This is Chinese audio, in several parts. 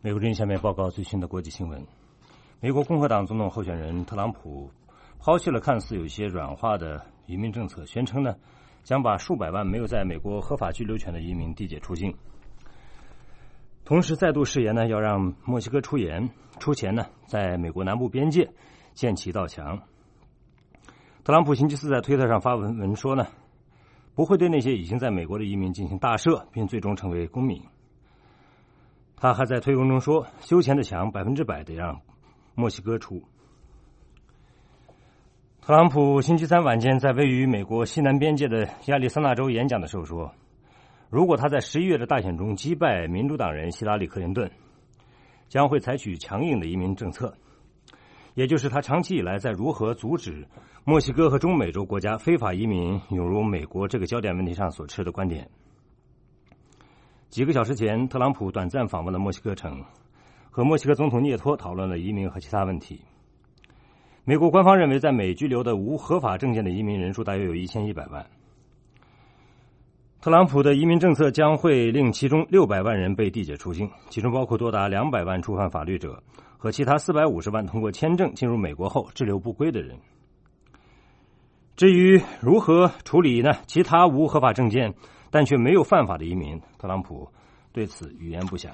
美国之音下面报告最新的国际新闻。美国共和党总统候选人特朗普抛弃了看似有些软化的移民政策，宣称呢将把数百万没有在美国合法居留权的移民递解出境，同时再度誓言呢要让墨西哥出钱呢在美国南部边界建起一道墙。特朗普星期四在推特上发文说呢，不会对那些已经在美国的移民进行大赦，并最终成为公民。他还在推文中说，修钱的墙100%得让墨西哥出。特朗普星期三晚间在位于美国西南边界的亚利桑那州演讲的时候说，如果他在11月的大选中击败民主党人希拉里·克林顿，将会采取强硬的移民政策，也就是他长期以来在如何阻止墨西哥和中美洲国家非法移民涌入美国这个焦点问题上所持的观点。几个小时前，特朗普短暂访问了墨西哥城，和墨西哥总统涅托讨论了移民和其他问题。美国官方认为，在美居留的无合法证件的移民人数大约有1100万。特朗普的移民政策将会令其中600万人被递解出境，其中包括多达200万触犯法律者和其他450万通过签证进入美国后滞留不归的人。至于如何处理呢其他无合法证件但却没有犯法的移民，特朗普对此语焉不详。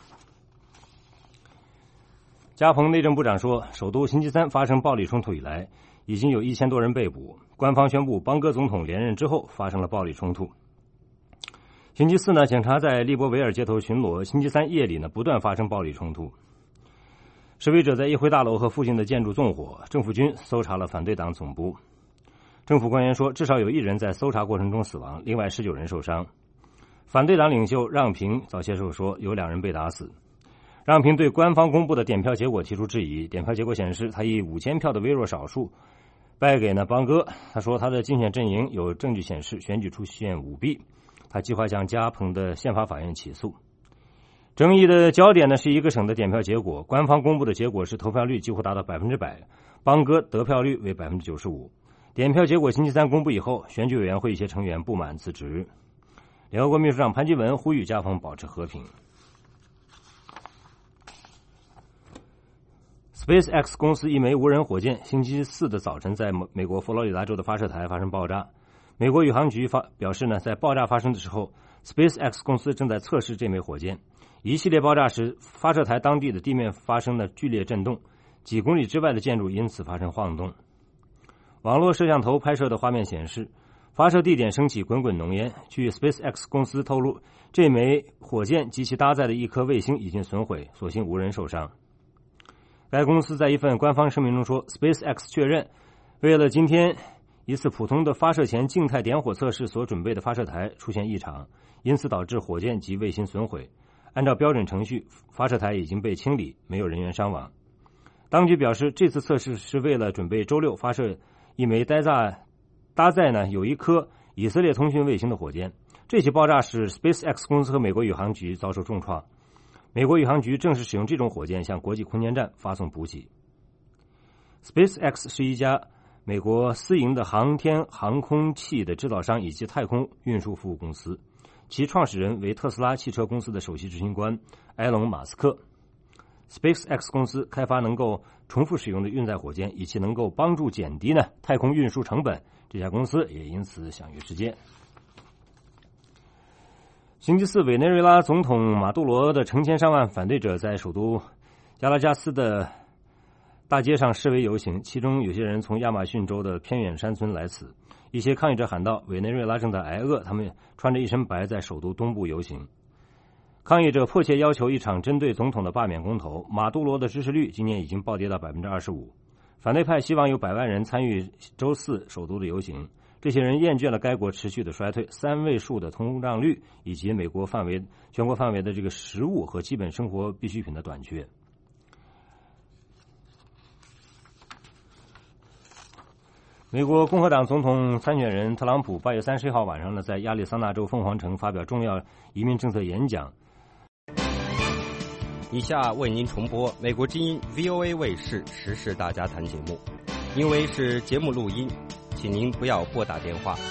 加蓬内政部长说，首都星期三发生暴力冲突以来，已经有1000多人被捕。官方宣布邦哥总统连任之后发生了暴力冲突。星期四呢，警察在利波维尔街头巡逻，星期三夜里呢不断发生暴力冲突。示威者在议会大楼和附近的建筑纵火，政府军搜查了反对党总部。政府官员说，至少有1人在搜查过程中死亡，另外19人受伤。反对党领袖让平早些时候说，有2人被打死。让平对官方公布的点票结果提出质疑，点票结果显示，他以5000票的微弱少数败给了邦哥。他说，他的竞选阵营有证据显示选举出现舞弊，他计划向加蓬的宪法法院起诉。争议的焦点呢是一个省的点票结果，官方公布的结果是投票率几乎达到100%，邦哥得票率为95%。点票结果星期三公布以后，选举委员会一些成员不满辞职。联合国秘书长潘基文呼吁加蓬保持和平。SpaceX 公司一枚无人火箭星期四的早晨在美国佛罗里达州的发射台发生爆炸。美国宇航局表示呢，在爆炸发生的时候， SpaceX 公司正在测试这枚火箭。一系列爆炸时，发射台当地的地面发生了剧烈震动，几公里之外的建筑因此发生晃动。网络摄像头拍摄的画面显示，发射地点升起滚滚浓烟。据 SpaceX 公司透露，这枚火箭及其搭载的一颗卫星已经损毁，所幸无人受伤。该公司在一份官方声明中说， SpaceX 确认，为了今天一次普通的发射前静态点火测试所准备的发射台出现异常，因此导致火箭及卫星损毁。按照标准程序，发射台已经被清理，没有人员伤亡。当局表示，这次测试是为了准备周六发射一枚搭载呢有一颗以色列通讯卫星的火箭。这起爆炸使 SpaceX 公司和美国宇航局遭受重创。美国宇航局正式使用这种火箭向国际空间站发送补给。SpaceX 是一家美国私营的航天航空器的制造商以及太空运输服务公司，其创始人为特斯拉汽车公司的首席执行官埃隆·马斯克。SpaceX 公司开发能够重复使用的运载火箭，以其能够帮助减低太空运输成本，这家公司也因此享誉世界。星期四，委内瑞拉总统马杜罗的成千上万反对者在首都加拉加斯的大街上示威游行，其中有些人从亚马逊州的偏远山村来此。一些抗议者喊道，委内瑞拉正在挨饿，他们穿着一身白在首都东部游行。抗议者迫切要求一场针对总统的罢免公投。马杜罗的支持率今年已经暴跌到 25%。 反对派希望有100万人参与周四首都的游行。这些人厌倦了该国持续的衰退、3位数的通胀率以及全国范围的这个食物和基本生活必需品的短缺。美国共和党总统参选人特朗普8月31号晚上呢，在亚利桑那州凤凰城发表重要移民政策演讲。 以下为您重播美国之音 VOA 卫视时事大家谈节目，因为是节目录音，请您不要拨打电话。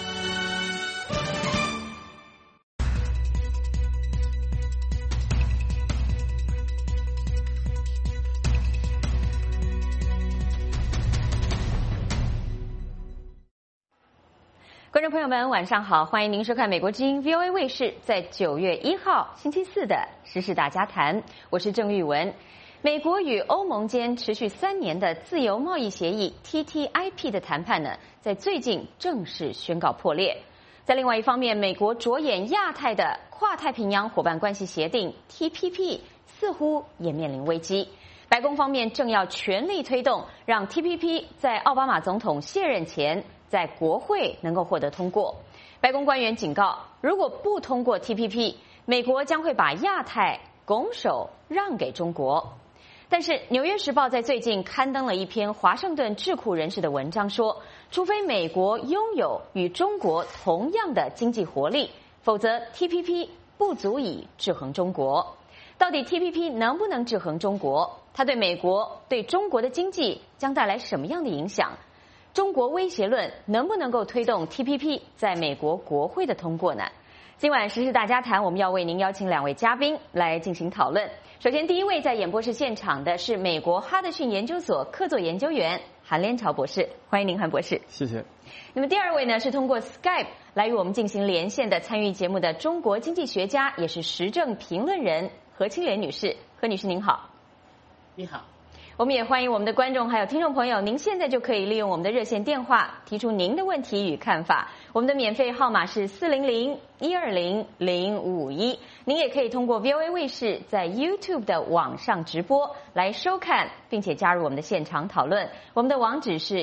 观众朋友们，晚上好！欢迎您收看美国之音 VOA 卫视在9月1号星期四的时事大家谈，我是郑玉文。美国与欧盟间持续3年的自由贸易协议 TTIP 的谈判呢，在最近正式宣告破裂。在另外一方面，美国着眼亚太的跨太平洋伙伴关系协定 TPP 似乎也面临危机。白宫方面正要全力推动，让 TPP 在奥巴马总统卸任前在国会能够获得通过。白宫官员警告，如果不通过 TPP， 美国将会把亚太拱手让给中国。但是《纽约时报》在最近刊登了一篇华盛顿智库人士的文章说，除非美国拥有与中国同样的经济活力，否则 TPP 不足以制衡中国。到底 TPP 能不能制衡中国？它对美国、对中国的经济将带来什么样的影响？中国威胁论能不能够推动 TPP 在美国国会的通过呢？今晚时事大家谈，我们要为您邀请2位嘉宾来进行讨论。首先，第一位在演播室现场的是美国哈德逊研究所客座研究员韩连朝博士，欢迎您，韩博士。 谢谢。 那么第二位呢，是通过 Skype 来与我们进行连线的参与节目的中国经济学家，也是时政评论人何清莲女士。何女士您好。 你好。 我们也欢迎我们的观众还有听众朋友，您现在就可以利用我们的热线电话提出您的问题与看法。我们的免费号码是400-120-0551，您也可以通过 VOA 卫视在 YouTube 的网上直播来收看，并且加入我们的现场讨论。我们的网址是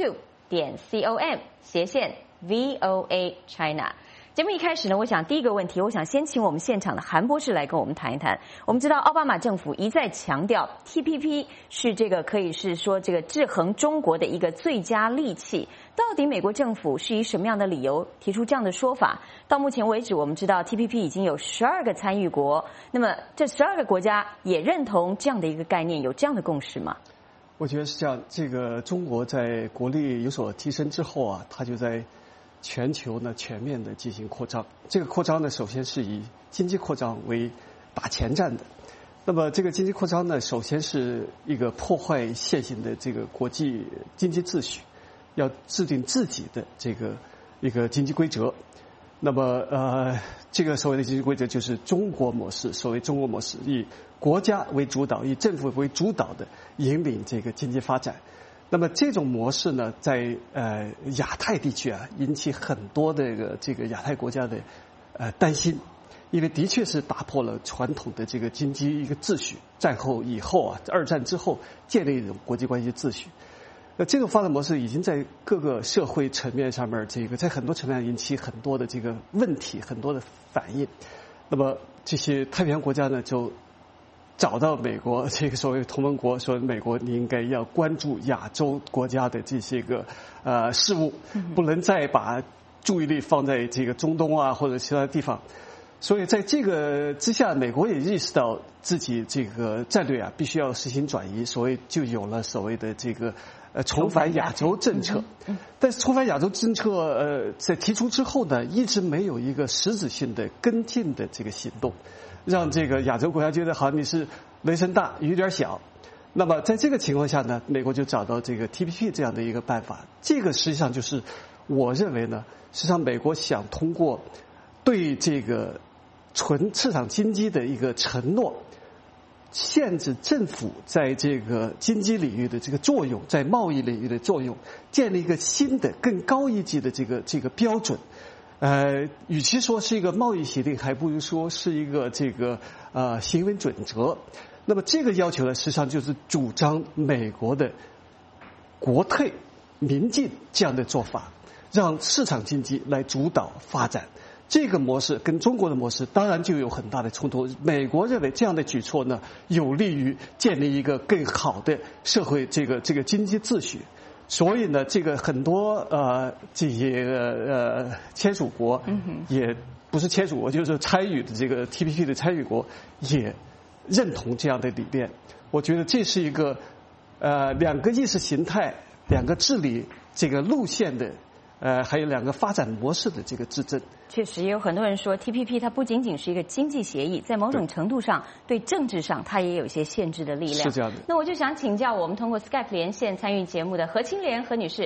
youtube.com/VOA China。节目一开始呢，我想第一个问题，我想先请我们现场的韩博士来跟我们谈一谈。我们知道奥巴马政府一再强调 TPP 是这个可以是说这个制衡中国的一个最佳利器。到底美国政府是以什么样的理由提出这样的说法？到目前为止，我们知道 TPP 已经有12个参与国，那么这12个国家也认同这样的一个概念，有这样的共识吗？ 我觉得是这样。这个中国在国力有所提升之后啊，它就在全球呢全面的进行扩张。这个扩张呢，首先是以经济扩张为打前站的。那么这个经济扩张呢，首先是一个破坏现行的这个国际经济秩序，要制定自己的这个一个经济规则。那么这个所谓的经济规则就是中国模式。所谓中国模式，以国家为主导，以政府为主导的引领这个经济发展。那么这种模式呢，在亚太地区啊，引起很多的这个亚太国家的担心，因为的确是打破了传统的这个经济一个秩序。战后以后啊，二战之后建立一种国际关系秩序。这种发展模式已经在各个社会层面上面，这个在很多层面引起很多的这个问题，很多的反应。那么这些太平洋国家呢，就找到美国这个所谓同盟国，说美国你应该要关注亚洲国家的这些个事务，不能再把注意力放在这个中东啊或者其他地方。所以在这个之下，美国也意识到自己这个战略啊必须要实行转移，所以就有了所谓的这个重返亚洲政策。但是重返亚洲政策在提出之后呢，一直没有一个实质性的跟进的这个行动，让这个亚洲国家觉得好你是雷声大雨点小。那么在这个情况下呢，美国就找到这个 TPP 这样的一个办法。这个实际上就是我认为呢，实际上美国想通过对这个纯市场经济的一个承诺，限制政府在这个经济领域的这个作用，在贸易领域的作用，建立一个新的更高一级的这个标准。与其说是一个贸易协定，还不如说是一个这个行为准则。那么这个要求呢，实际上就是主张美国的国退民进这样的做法，让市场经济来主导发展。这个模式跟中国的模式当然就有很大的冲突。美国认为这样的举措呢，有利于建立一个更好的社会这个经济秩序。所以呢，这个很多这些签署国，也不是签署国，就是参与的这个 TPP 的参与国也认同这样的理念。我觉得这是一个两个意识形态、两个治理这个路线的还有两个发展模式的这个制证。 确实，也有很多人说 TPP 它不仅仅是一个经济协议，在某种程度上对政治上它也有一些限制的力量。 是这样的。 那我就想请教我们通过 Skype 连线参与节目的何清莲何女士，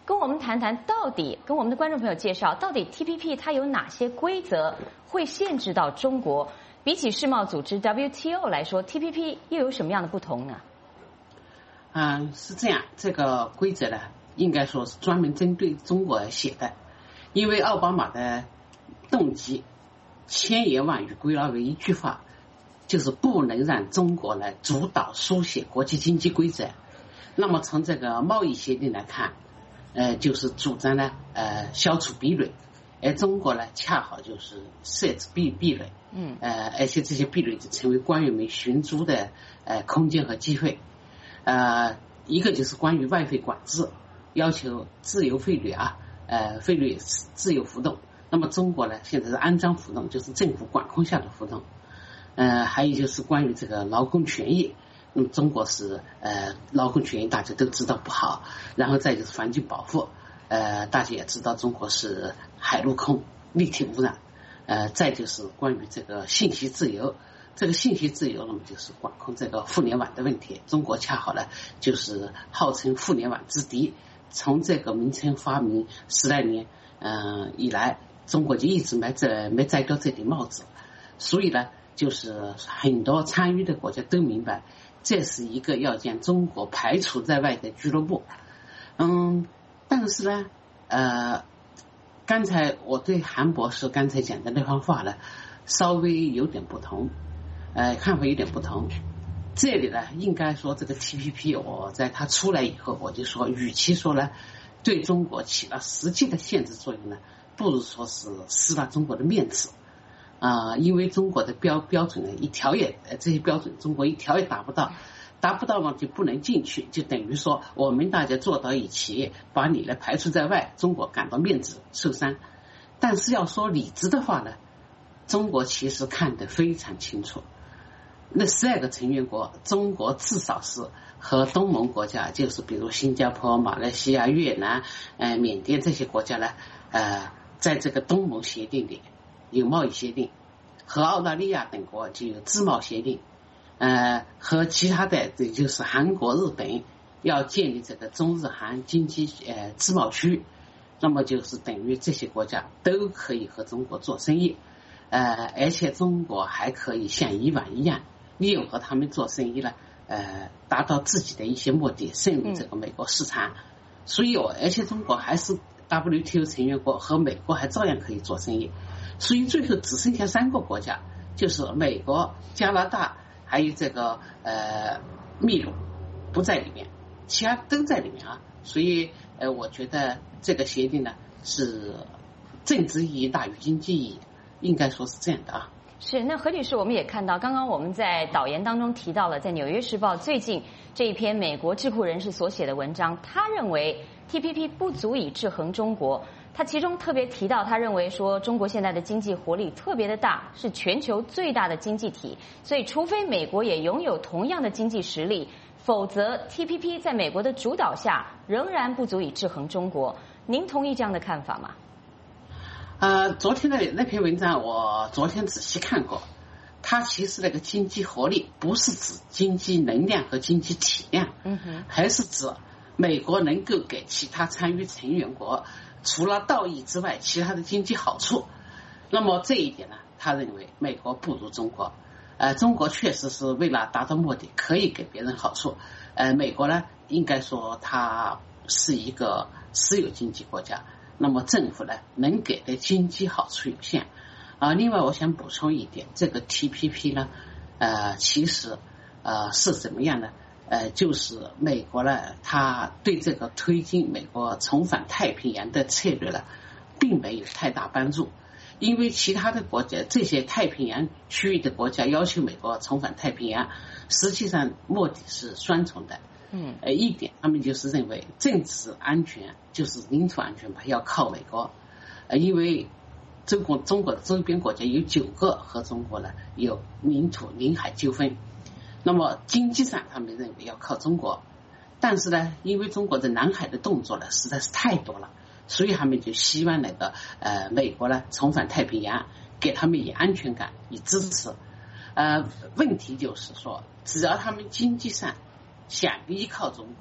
跟我们谈谈到底，跟我们的观众朋友介绍，到底 TPP 它有哪些规则会限制到中国？比起世贸组织 WTO 来说 ，TPP 又有什么样的不同呢？ 是这样，这个规则呢，应该说是专门针对中国写的，因为奥巴马的动机千言万语归纳为一句话，就是不能让中国来主导书写国际经济规则。那么从这个贸易协定来看，就是主张呢消除壁垒，而中国呢恰好就是设置壁垒，而且这些壁垒就成为官员们寻租的空间和机会。一个就是关于外汇管制，要求自由汇率汇率自由浮动。那么中国呢现在是安装浮动，就是政府管控下的浮动。还有就是关于这个劳工权益，那么中国是劳工权益大家都知道不好，然后再就是环境保护，大家也知道中国是海陆空立体污染，再就是关于这个信息自由，这个信息自由那么就是管控这个互联网的问题。中国恰好呢就是号称互联网之敌，从这个名称发明10来年以来，中国就一直没摘掉这顶帽子，所以呢就是很多参与的国家都明白，这是一个要将中国排除在外的俱乐部。但是呢刚才我对韩博士刚才讲的那番话呢稍微有点不同，看法有点不同。这里呢应该说这个 TPP 我在它出来以后我就说，与其说呢对中国起了实际的限制作用呢，不如说是失了中国的面子。因为中国的标准呢一条也这些标准中国一条也达不到嘛，就不能进去，就等于说我们大家坐到一起把你呢排除在外，中国感到面子受伤。但是要说理智的话呢，中国其实看得非常清楚，那12个成员国，中国至少是和东盟国家，就是比如新加坡、马来西亚、越南、缅甸这些国家呢，在这个东盟协定里有贸易协定，和澳大利亚等国就有自贸协定，和其他的也就是韩国、日本要建立这个中日韩经济自贸区，那么就是等于这些国家都可以和中国做生意，而且中国还可以像以往一样利用和他们做生意呢，达到自己的一些目的，渗入这个美国市场。所以而且中国还是 WTO 成员国，和美国还照样可以做生意。所以最后只剩下3个国家，就是美国、加拿大还有这个秘鲁不在里面，其他都在里面啊。所以我觉得这个协定呢是政治意义大于经济意义，应该说是这样的啊。 是，那何女士，我们也看到，刚刚我们在导言当中提到了，在《纽约时报》最近这一篇美国智库人士所写的文章，他认为 TPP 不足以制衡中国。他其中特别提到，他认为说中国现在的经济活力特别的大，是全球最大的经济体，所以除非美国也拥有同样的经济实力，否则 TPP 在美国的主导下仍然不足以制衡中国。您同意这样的看法吗？ 昨天的那篇文章我昨天仔细看过，它其实那个经济活力不是指经济能量和经济体量，还是指美国能够给其他参与成员国除了道义之外其他的经济好处。那么这一点呢，他认为美国不如中国，中国确实是为了达到目的可以给别人好处，美国呢应该说它是一个私有经济国家，那么政府呢能给的经济好处有限。另外我想补充一点，这个 TPP 呢其实是怎么样呢，就是美国呢它对这个推进美国重返太平洋的策略呢并没有太大帮助。因为其他的国家，这些太平洋区域的国家要求美国重返太平洋，实际上目的是双重的。一点他们就是认为政治安全就是领土安全吧，要靠美国，因为中国的周边国家有9个和中国呢有领海纠纷，那么经济上他们认为要靠中国，但是呢因为中国在南海的动作呢实在是太多了，所以他们就希望那个美国呢重返太平洋，给他们以安全感，以支持。问题就是说，只要他们经济上想依靠中国，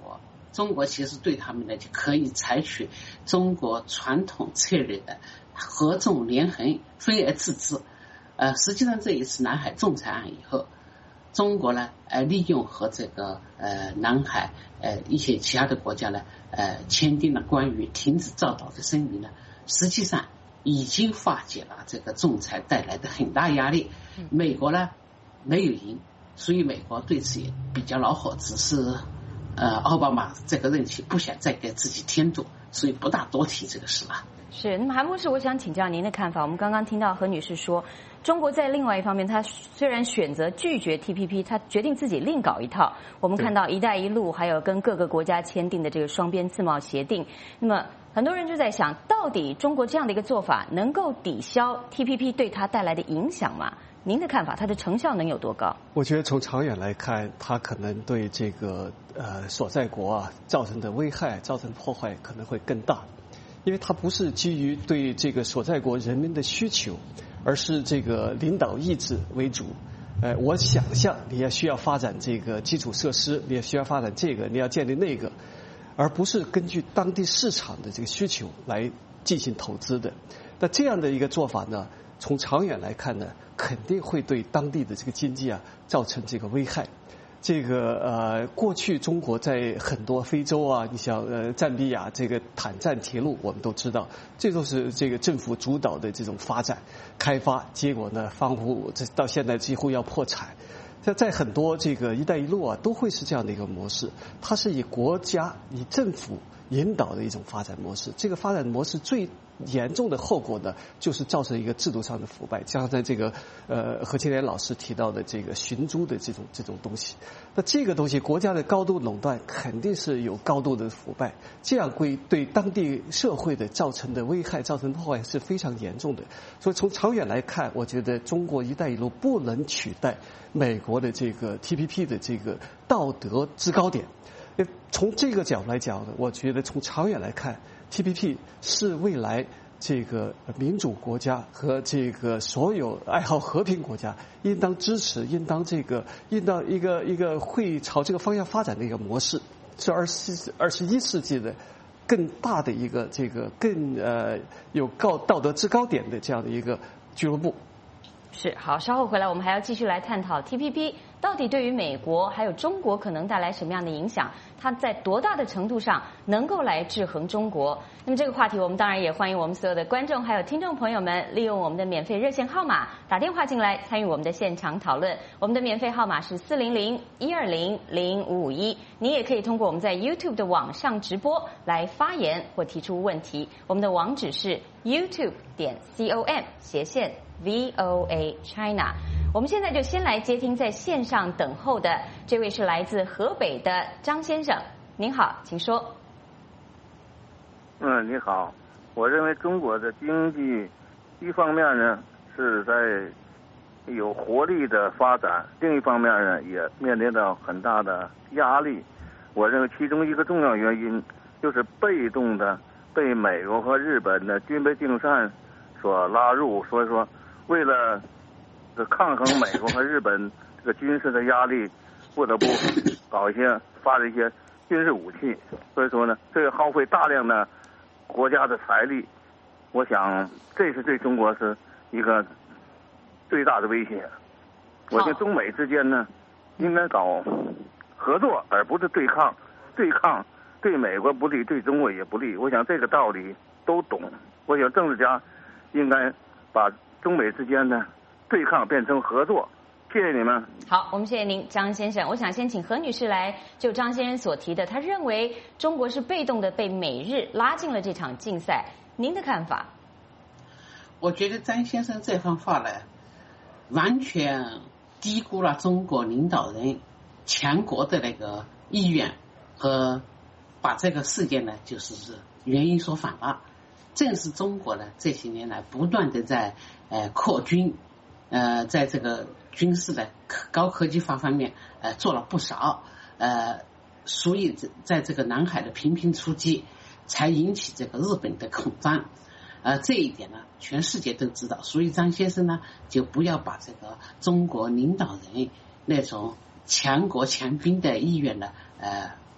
中国其实对他们呢就可以采取中国传统策略的合纵连横、分而治之。实际上这一次南海仲裁案以后，中国呢利用和这个南海一些其他的国家呢签订了关于停止造岛的声明呢，实际上已经化解了这个仲裁带来的很大压力。美国呢没有赢，所以美国对此也比较恼火，只是奥巴马这个任期不想再给自己添堵，所以不大多提这个事了。 是，那么韩博士，我想请教您的看法。我们刚刚听到何女士说，中国在另外一方面，她虽然选择拒绝 TPP， 她决定自己另搞一套。我们看到“一带一路”还有跟各个国家签订的这个双边自贸协定，那么很多人就在想，到底中国这样的一个做法能够抵消 TPP 对它带来的影响吗？您的看法，它的成效能有多高？ 我觉得从长远来看，它可能对这个所在国造成的危害、造成破坏可能会更大。因为它不是基于对这个所在国人民的需求，而是这个领导意志为主。我想象你也需要发展这个基础设施，你也需要发展这个，你要建立那个，而不是根据当地市场的这个需求来进行投资的。那这样的一个做法呢，从长远来看呢，肯定会对当地的这个经济造成这个危害。这个过去中国在很多非洲你像赞比亚这个坦赞铁路，我们都知道，这都是这个政府主导的这种发展开发，结果呢，方湖这到现在几乎要破产。在很多这个“一带一路”都会是这样的一个模式，它是以国家、以政府引导的一种发展模式。这个发展模式最严重的后果呢，就是造成一个制度上的腐败，加上这个何庆莲老师提到的这个寻租的这种东西。那这个东西国家的高度垄断肯定是有高度的腐败，这样对当地社会的造成的危害、造成破坏是非常严重的。所以从长远来看，我觉得中国“一带一路”不能取代美国的这个 TPP 的这个道德制高点。从这个角度来讲呢，我觉得从长远来看 ，TPP 是未来这个民主国家和这个所有爱好和平国家应当支持、应当一个会朝这个方向发展的一个模式，是21世纪的更大的一个这个更有道德制高点的这样的一个俱乐部。 是，好，稍后回来我们还要继续来探讨 TPP 到底对于美国还有中国可能带来什么样的影响，它在多大的程度上能够来制衡中国。那么这个话题我们当然也欢迎我们所有的观众还有听众朋友们利用我们的免费热线号码打电话进来参与我们的现场讨论。我们的免费号码是400-120-0551，你也可以通过我们在 YouTube 的网上直播来发言或提出问题。我们的网址是 youtube.com/VOA China。我们现在就先来接听在线上等候的这位是来自河北的张先生，您好，请说。 你好，我认为中国的经济一方面呢是在有活力的发展，另一方面呢也面临到很大的压力。我认为其中一个重要原因就是被动的被美国和日本的军备竞赛所拉入，所以说为了抗衡美国和日本这个军事的压力，不得不发展一些军事武器。所以说呢，这个耗费大量的国家的财力，我想这是对中国是一个最大的威胁。我觉得中美之间呢，应该搞合作，而不是对抗。对抗对美国不利，对中国也不利。我想这个道理都懂。我想政治家应该把中美之间的对抗变成合作。谢谢你们。 好，我们谢谢您，张先生。我想先请何女士来就张先生所提的，她认为中国是被动的被美日拉进了这场竞赛，您的看法？ 我觉得张先生这番话呢，完全低估了中国领导人强国的那个意愿，和把这个事件呢就是原因说反了。正是中国呢这些年来不断的在扩军，在这个军事的高科技化方面做了不少，所以在这个南海的频频出击，才引起这个日本的恐慌。这一点呢全世界都知道，所以张先生呢就不要把这个中国领导人那种强国强兵的意愿呢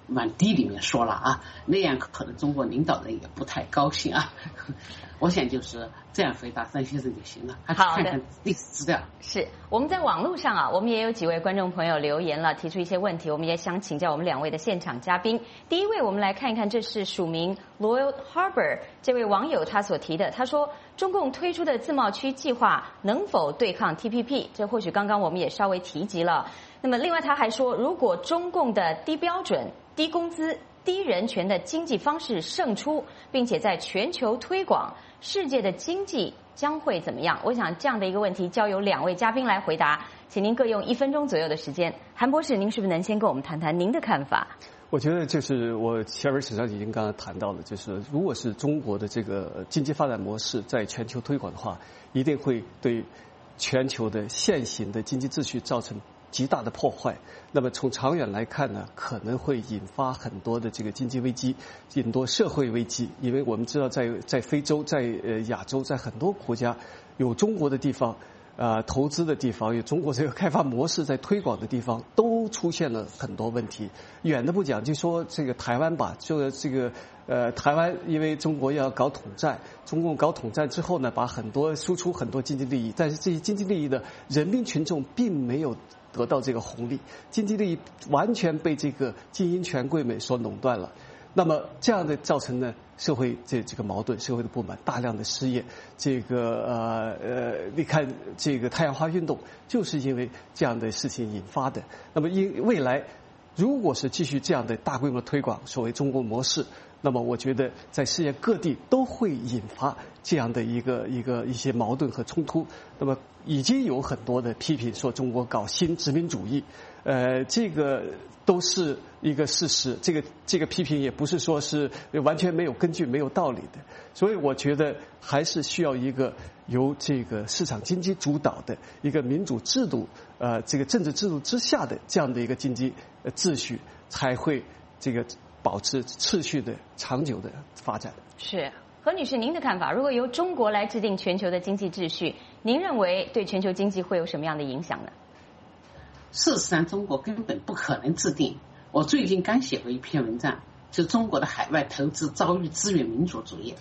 往地里面说了啊，那样可能中国领导人也不太高兴啊。我想就是这样回答张先生就行了，还是看看历史资料。 是我们在网络上啊，我们也有几位观众朋友留言了，提出一些问题，我们也想请教我们2位的现场嘉宾。第一位，我们来看一看，这是署名 Loyal Harbor 这位网友他所提的，他说中共推出的自贸区计划能否对抗 TPP？ 这或许刚刚我们也稍微提及了。那么另外他还说，如果中共的低标准、低工资、低人权的经济方式胜出，并且在全球推广，世界的经济将会怎么样？我想这样的一个问题交由2位嘉宾来回答，请您各用1分钟左右的时间。韩博士，您是不是能先跟我们谈谈您的看法？ 我觉得就是我前面实际上已经刚刚谈到了，就是如果是中国的这个经济发展模式在全球推广的话，一定会对全球的现行的经济秩序造成极大的破坏。那么从长远来看呢，可能会引发很多的这个经济危机，很多社会危机。因为我们知道在非洲、在亚洲，在很多国家有中国的地方，投资的地方，有中国这个开发模式在推广的地方，都出现了很多问题。远的不讲，就说这个台湾吧，就这个台湾因为中国要搞统战，中共搞统战之后呢，把很多输出很多经济利益，但是这些经济利益的人民群众并没有得到这个红利，经济利益完全被这个精英权贵们所垄断了。那么这样的造成呢社会这个矛盾，社会的不满，大量的失业。这个你看这个太阳花运动就是因为这样的事情引发的。那么未来如果是继续这样的大规模推广所谓中国模式，那么我觉得在世界各地都会引发这样的一些矛盾和冲突。那么已经有很多的批评说中国搞新殖民主义，这个都是一个事实，这个批评也不是说是完全没有根据、没有道理的。所以我觉得还是需要一个由这个市场经济主导的一个民主制度，这个政治制度之下的这样的一个经济秩序，才会这个保持持续的、长久的发展。 是。何女士，您的看法，如果由中国来制定全球的经济秩序，您认为对全球经济会有什么样的影响呢？ 事实上，中国根本不可能制定。我最近刚写过一篇文章，就中国的海外投资遭遇资源民主主义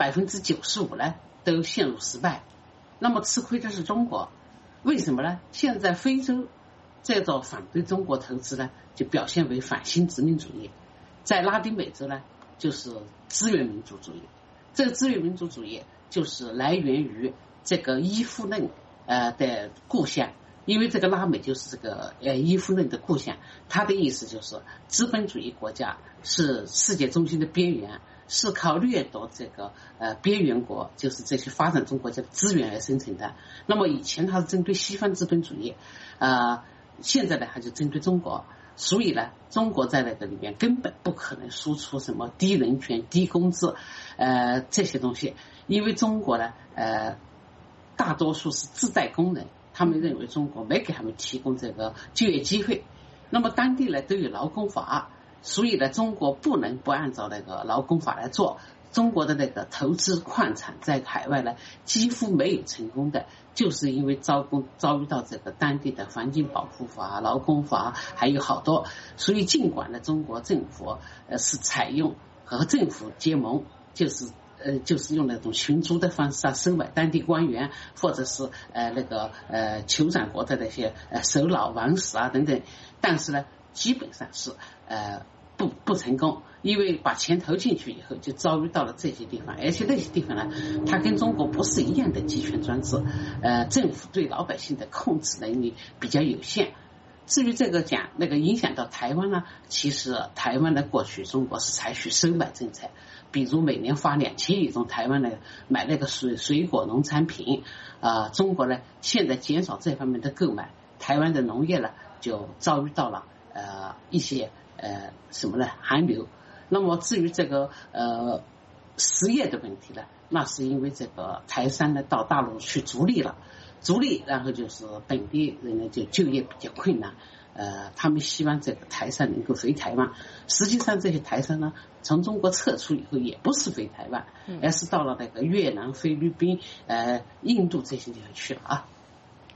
，95%呢都陷入失败。那么吃亏的是中国，为什么呢？现在非洲这种反对中国投资呢，就表现为反新殖民主义；在拉丁美洲呢，就是资源民主主义。这个资源民主主义就是来源于这个依附论的故乡，因为这个拉美就是这个依附论的故乡，它的意思就是资本主义国家是世界中心的边缘，是靠掠夺这个边缘国，就是这些发展中国家的资源而生成的。那么以前它是针对西方资本主义，现在呢它就针对中国。所以呢，中国在那个里面根本不可能输出什么低人权、低工资，这些东西，因为中国呢，大多数是自带工人，他们认为中国没给他们提供这个就业机会。那么当地呢都有劳工法，所以呢，中国不能不按照那个劳工法来做。中国的那个投资矿产在海外呢，几乎没有成功的，就是因为遭遇到这个当地的环境保护法、劳工法，还有好多。所以尽管呢，中国政府是采用和政府结盟，就是用那种寻租的方式收买当地官员，或者是酋长国的那些首脑、王室等等，但是呢，基本上是不成功。因为把钱投进去以后，就遭遇到了这些地方，而且那些地方呢，它跟中国不是一样的集权专制，政府对老百姓的控制能力比较有限。至于这个讲那个影响到台湾呢，其实台湾的过去中国是采取收买政策，比如每年发2000亿从台湾买那个水果农产品，中国呢现在减少这方面的购买，台湾的农业呢就遭遇到了一些什么呢寒流。那么至于这个失业的问题呢，那是因为这个台商呢到大陆去逐利了，然后就是本地人呢就业比较困难，他们希望这个台商能够回台湾。实际上这些台商呢从中国撤出以后也不是回台湾，而是到了那个越南、菲律宾、印度这些地方去了啊。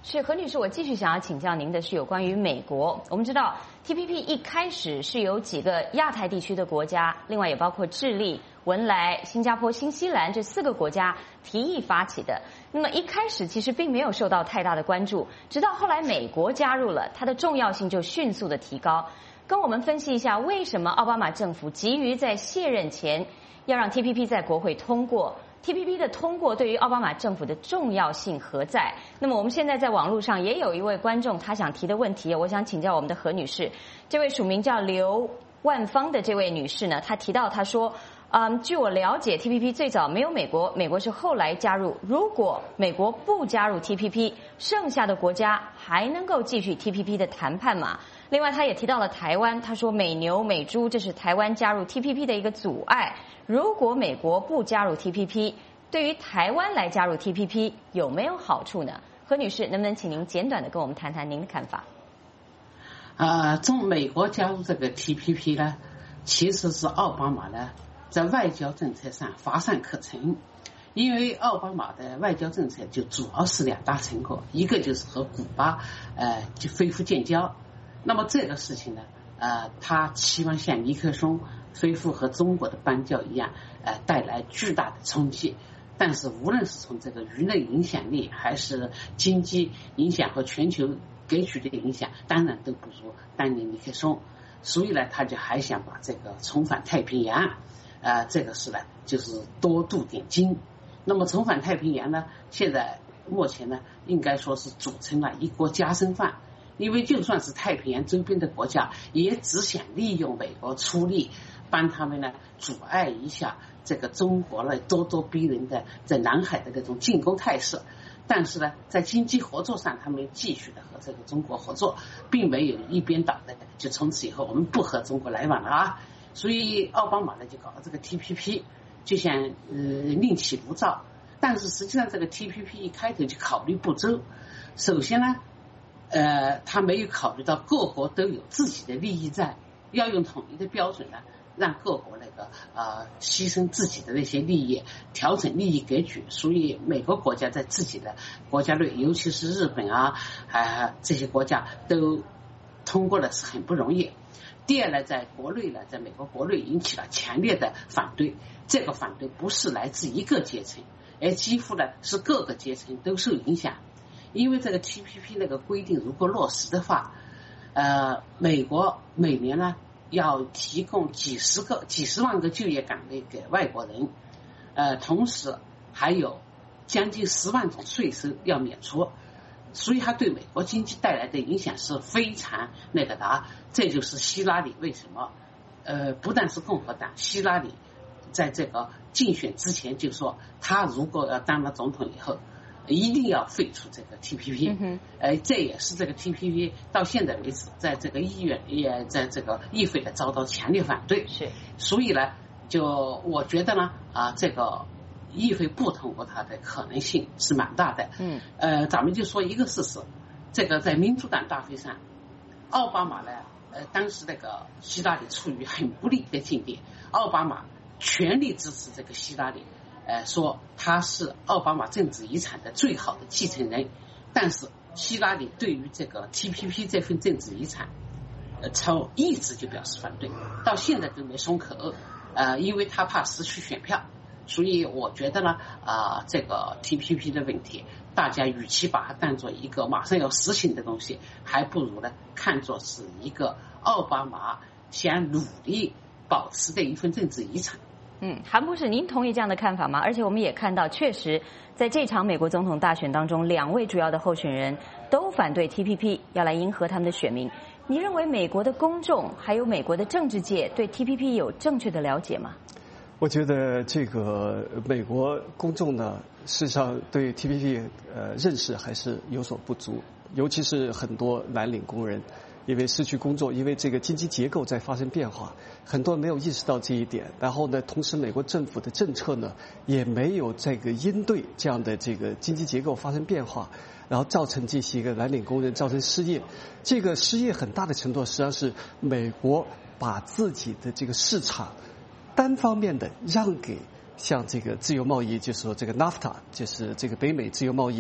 是何女士，我继续想要请教您的是有关于美国。我们知道 TPP 一开始是由几个亚太地区的国家，另外也包括智利、文莱、新加坡、新西兰这4个国家提议发起的。那么一开始其实并没有受到太大的关注，直到后来美国加入了，它的重要性就迅速的提高。跟我们分析一下，为什么奥巴马政府急于在卸任前要让 TPP 在国会通过？TPP 的通过对于奥巴马政府的重要性何在？那么我们现在在网络上也有一位观众他想提的问题，我想请教我们的何女士。这位署名叫刘万芳的这位女士呢，她提到她说，据我了解 TPP 最早没有美国，美国是后来加入。如果美国不加入 TPP， 剩下的国家还能够继续 TPP 的谈判吗？另外，他也提到了台湾，他说美牛、美猪这是台湾加入 TPP 的一个阻碍。如果美国不加入 TPP， 对于台湾来加入 TPP 有没有好处呢？何女士，能不能请您简短的跟我们谈谈您的看法？ 从美国加入这个 TPP 呢，其实是奥巴马呢在外交政策上乏善可陈。因为奥巴马的外交政策就主要是2大成果，一个就是和古巴就恢复建交。那么这个事情呢，他期望像尼克松恢复和中国的邦交一样，带来巨大的冲击。但是无论是从这个舆论影响力，还是经济影响和全球给予的影响，当然都不如当年尼克松。所以呢，他就还想把这个重返太平洋，这个事呢就是多镀点金。那么重返太平洋呢，现在目前呢，应该说是组成了一国家生饭。因为就算是太平洋周边的国家，也只想利用美国出力，帮他们呢阻碍一下这个中国呢咄咄逼人的在南海的那种进攻态势。但是呢，在经济合作上，他们继续的和这个中国合作，并没有一边倒的就从此以后我们不和中国来往了啊。所以奥巴马呢就搞了这个 TPP， 就像另起炉灶。但是实际上这个 TPP 一开头就考虑不周。首先呢，他没有考虑到各国都有自己的利益在，要用统一的标准呢，让各国那个牺牲自己的那些利益，调整利益格局。所以美国国家在自己的国家内，尤其是日本这些国家都通过的是很不容易。第二呢，在国内呢，在美国国内引起了强烈的反对。这个反对不是来自一个阶层，而几乎呢是各个阶层都受影响。因为这个 TPP 那个规定如果落实的话，美国每年呢要提供几十万个就业岗位给外国人，同时还有将近10万种税收要免除，所以它对美国经济带来的影响是非常那个的。这就是希拉里为什么不但是共和党，希拉里在这个竞选之前就说，他如果要当了总统以后，一定要废除这个 TPP。这也是这个 TPP 到现在为止，在这个议院也在这个议会的遭到强烈反对。 是， 所以呢，就我觉得呢，这个议会不通过它的可能性是蛮大的。咱们就说一个事实，这个在民主党大会上，奥巴马呢，当时那个希拉里处于很不利的境地，奥巴马全力支持这个希拉里。说他是奥巴马政治遗产的最好的继承人。但是希拉里对于这个 TPP 这份政治遗产从一直就表示反对，到现在都没松口，因为他怕失去选票。所以我觉得呢，这个 TPP 的问题，大家与其把它当做一个马上要实行的东西，还不如呢看作是一个奥巴马想努力保持的一份政治遗产。 韩博士，您同意这样的看法吗？而且我们也看到，确实在这场美国总统大选当中，2位主要的候选人都反对 TPP， 要来迎合他们的选民。你认为美国的公众还有美国的政治界对 TPP 有正确的了解吗？ 我觉得这个美国公众呢，事实上对 TPP 认识还是有所不足，尤其是很多蓝领工人。因为失去工作，因为这个经济结构在发生变化，很多人没有意识到这一点。然后呢，同时美国政府的政策呢，也没有这个应对这样的这个经济结构发生变化，然后造成这些个蓝领工人造成失业。这个失业很大的程度实际上是美国把自己的这个市场单方面的让给像这个自由贸易，就是说这个 NAFTA， 就是这个北美自由贸易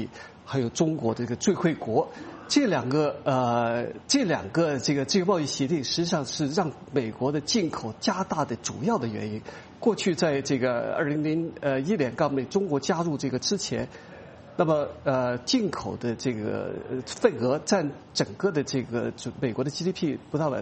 还有中国的这个最惠国，这两个这个自由贸易协定，实际上是让美国的进口加大的主要的原因。过去在这个2001年刚中国加入这个之前，那么进口的这个份额占整个的这个美国的 GDP 不到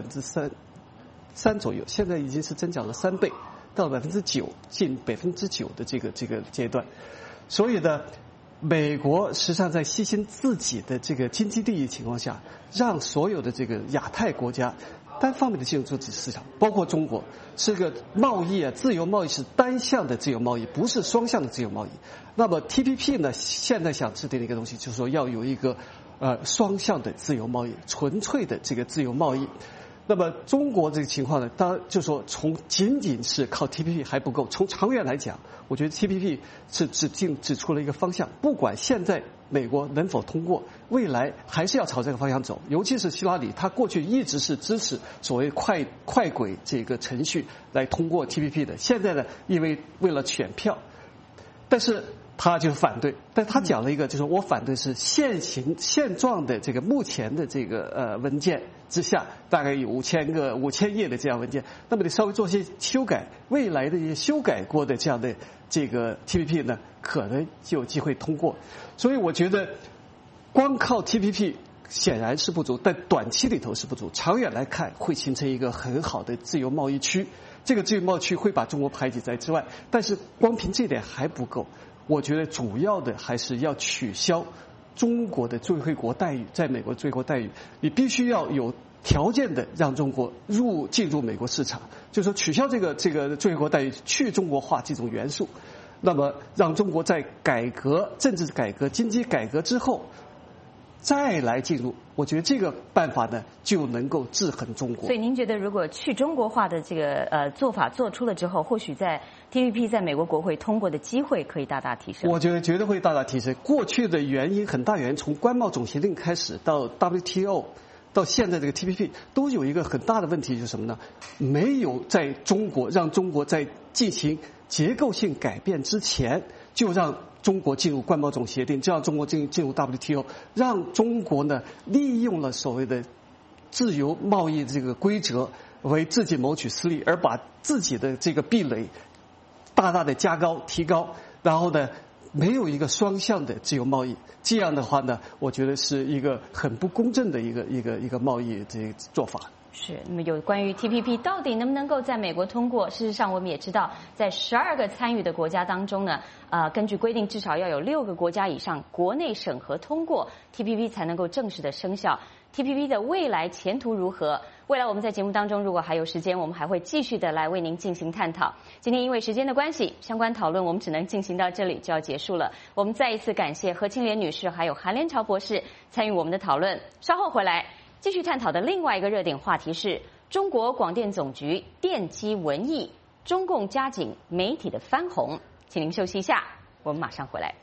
3%左右，现在已经是增长了3倍，到9%，近9%的这个阶段。所以呢，美国实际上在牺牲自己的这个经济利益情况下，让所有的这个亚太国家单方面的进入这个市场，包括中国，是个贸易啊，自由贸易是单向的自由贸易，不是双向的自由贸易。那么 TPP 呢，现在想制定的一个东西，就是说要有一个双向的自由贸易，纯粹的这个自由贸易。那么中国这个情况呢，当然就说仅仅是靠 TPP 还不够，从长远来讲，我觉得 TPP 是指出了一个方向，不管现在美国能否通过，未来还是要朝这个方向走。尤其是希拉里，他过去一直是支持所谓快轨这个程序来通过 TPP 的，现在呢，因为为了选票，但是他就反对，但他讲了一个，就是我反对是现状的这个目前的这个文件之下，大概有5000页的这样文件，那么得稍微做些修改，未来的一些修改过的这样的这个 TPP 呢，可能就有机会通过。所以我觉得光靠 TPP 显然是不足，但短期里头是不足，长远来看会形成一个很好的自由贸易区。这个自由贸易区会把中国排挤在之外，但是光凭这点还不够。我觉得主要的还是要取消中国的最惠国待遇，在美国最惠国待遇，你必须要有条件的让中国进入美国市场，就是说取消这个最惠国待遇，去中国化这种元素，那么让中国在政治改革、经济改革之后再来进入，我觉得这个办法呢就能够制衡中国。 所以您觉得，如果去中国化的这个做法做出了之后，或许在 TPP 在美国国会通过的机会可以大大提升？ 我觉得绝对会大大提升。过去的很大原因，从关贸总协定开始到 WTO， 到现在这个 TPP， 都有一个很大的问题，就是什么呢？没有在中国让中国在进行结构性改变之前，就让中国进入关贸总协定，就让中国进入 WTO， 让中国呢利用了所谓的自由贸易这个规则为自己谋取私利，而把自己的这个壁垒大大的提高，然后呢没有一个双向的自由贸易，这样的话呢，我觉得是一个很不公正的一个贸易这个做法。 是，那么有关于 TPP 到底能不能够在美国通过？事实上，我们也知道，在12个参与的国家当中呢，根据规定，至少要有6个国家以上国内审核通过 TPP 才能够正式的生效。TPP 的未来前途如何？未来我们在节目当中，如果还有时间，我们还会继续的来为您进行探讨。今天因为时间的关系，相关讨论我们只能进行到这里就要结束了。我们再一次感谢何清莲女士还有韩连朝博士参与我们的讨论。稍后回来继续探讨的另外一个热点话题是中国广电总局电击文艺，中共加紧媒体的翻红。请您休息一下，我们马上回来。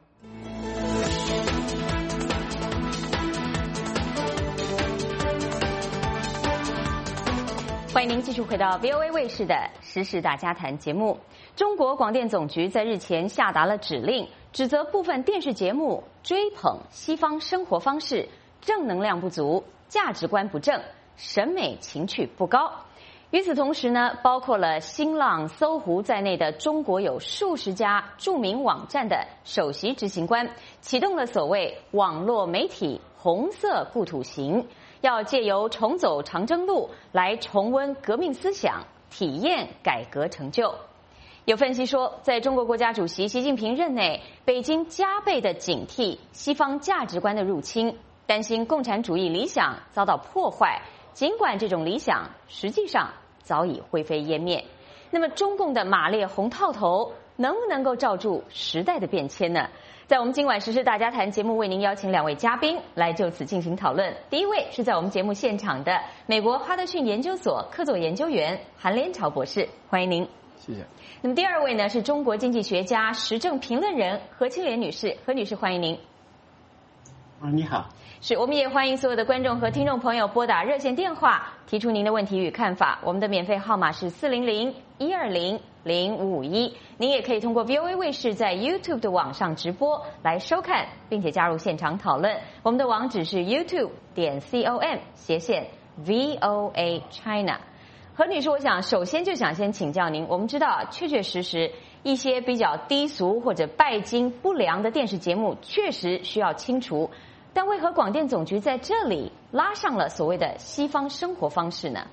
欢迎您继续回到 VOA 卫视的时事大家谈节目。中国广电总局在日前下达了指令，指责部分电视节目追捧西方生活方式，正能量不足，价值观不正，审美情趣不高。与此同时呢，包括了新浪、搜狐在内的中国有数十家著名网站的首席执行官启动了所谓网络媒体红色故土行，要借由重走长征路来重温革命思想，体验改革成就。有分析说，在中国国家主席习近平任内，北京加倍的警惕西方价值观的入侵，担心共产主义理想遭到破坏，尽管这种理想实际上早已灰飞烟灭。那么中共的马列红套头能不能够罩住时代的变迁呢？在我们今晚时事大家谈节目，为您邀请2位嘉宾来就此进行讨论。第一位是在我们节目现场的美国哈德逊研究所客座研究员韩连朝博士，欢迎您。 谢谢。 那么第2位呢是中国经济学家、时政评论人何清莲女士，何女士欢迎您。 你好。 是，我们也欢迎所有的观众和听众朋友拨打热线电话提出您的问题与看法，我们的免费号码是400-120-5888 0551。您也可以通过 VOA 卫视在 YouTube 的网上直播来收看，并且加入现场讨论。我们的网址是 youtube.com/VOA China。何女士，我想首先就想先请教您，我们知道确确实实一些比较低俗或者拜金不良的电视节目确实需要清除，但为何广电总局在这里拉上了所谓的西方生活方式呢？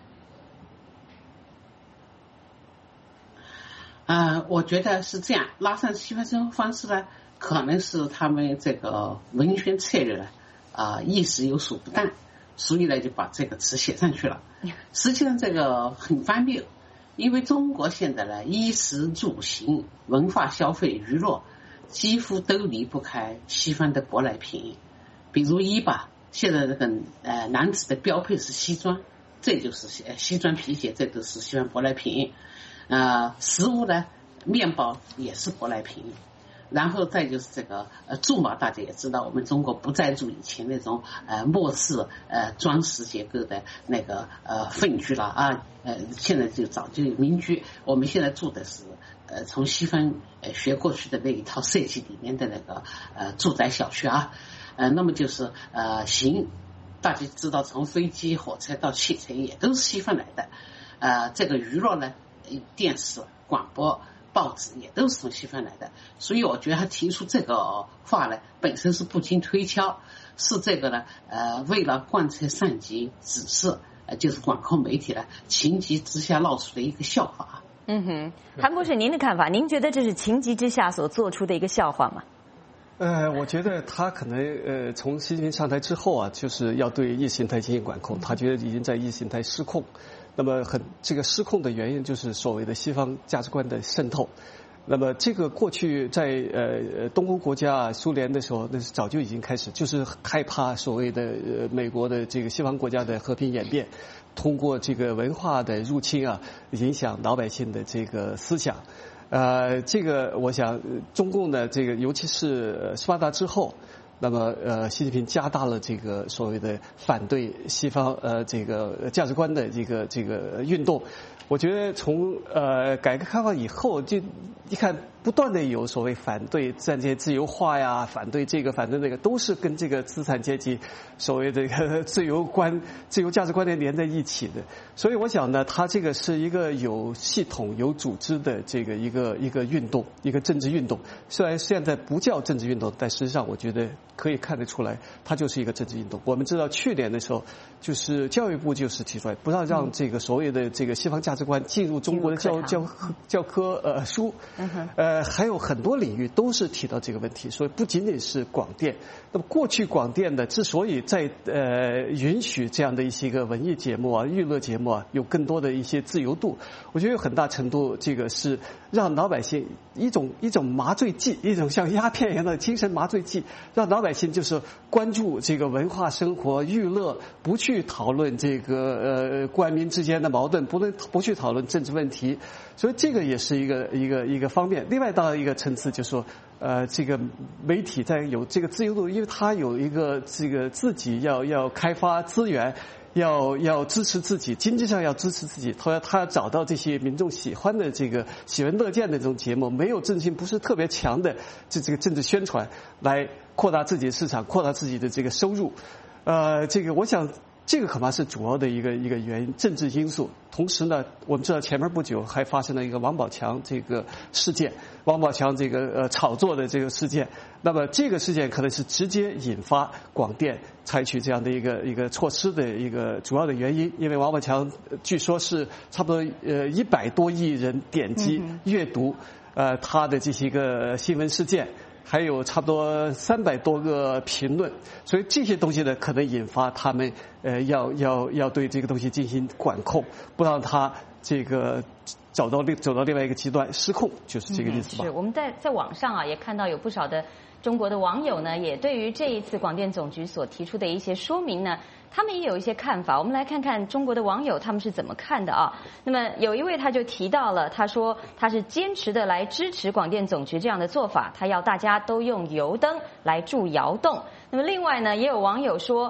我觉得是这样，拉上西方生活方式呢，可能是他们这个文宣策略呢，意识有所不当，所以呢就把这个词写上去了。实际上这个很方便，因为中国现在呢，衣食住行、文化消费、娱乐，几乎都离不开西方的舶来品。比如衣吧，现在这个男子的标配是西装，这就是西装皮鞋，这都是西方舶来品。食物呢，面包也是舶来品。然后再就是这个柱嘛，大家也知道，我们中国不再住以前那种末世砖石结构的那个粪居了啊，现在就早就有民居。我们现在住的是从西方学过去的那一套设计里面的那个住宅小区啊，那么就是大家知道从飞机、火车到汽车也都是西方来的，这个娱乐呢，电视、广播、报纸也都是从西方来的，所以我觉得他提出这个话呢，本身是不经推敲，是这个呢，为了贯彻上级指示，就是管控媒体呢，情急之下闹出的一个笑话。 韩博士，您的看法？您觉得这是情急之下所做出的一个笑话吗？ 我觉得他可能从习近平上台之后啊，就是要对意识形态进行管控，他觉得已经在意识形态失控。那么这个失控的原因就是所谓的西方价值观的渗透。那么这个过去在东欧国家苏联的时候，那是早就已经开始，就是害怕所谓的美国的这个西方国家的和平演变，通过这个文化的入侵啊，影响老百姓的这个思想。这个我想中共呢，这个尤其是斯巴达之后，那么习近平加大了这个所谓的反对西方这个价值观的这个运动。我觉得从改革开放以后，就你看不断的有所谓反对战前自由化呀，反对这个反对那个，都是跟这个资产阶级所谓的自由价值观念连在一起的。所以我想呢，它这个是一个有系统有组织的这个一个运动，一个政治运动。虽然现在不叫政治运动，但实际上我觉得可以看得出来，它就是一个政治运动。我们知道去年的时候，就是教育部就是提出来，不要让这个所谓的这个西方价值观进入中国的教科书。还有很多领域都是提到这个问题，所以不仅仅是广电。那么过去广电呢，之所以在允许这样的一些个文艺节目啊、娱乐节目啊，有更多的一些自由度，我觉得有很大程度这个是让老百姓一种麻醉剂，一种像鸦片一样的精神麻醉剂，让老百姓就是关注这个文化生活、娱乐，不去讨论这个官民之间的矛盾，不去讨论政治问题。所以这个也是一个方面。另外当然一个层次就是说，这个媒体在有这个自由度，因为它有一个这个自己要开发资源，要支持自己，经济上要支持自己，他要找到这些民众喜欢的这个喜闻乐见的这种节目，没有政性不是特别强的这个政治宣传，来扩大自己的市场，扩大自己的这个收入。这个我想。这个恐怕是主要的一个原因，政治因素。同时呢，我们知道前面不久还发生了一个王宝强这个事件，王宝强这个炒作的这个事件。那么这个事件可能是直接引发广电采取这样的一个措施的一个主要的原因，因为王宝强据说是差不多100多亿人点击阅读他的这些个新闻事件。还有差不多300多个评论，所以这些东西呢，可能引发他们要对这个东西进行管控，不让他这个走到另外一个极端失控，就是这个意思吧。 是我们在网上啊也看到有不少的中国的网友呢，也对于这一次广电总局所提出的一些说明呢，他们也有一些看法。我们来看看中国的网友他们是怎么看的啊。那么有一位他就提到了，他说他是坚持的来支持广电总局这样的做法，他要大家都用油灯来助窑洞。那么另外呢，也有网友说，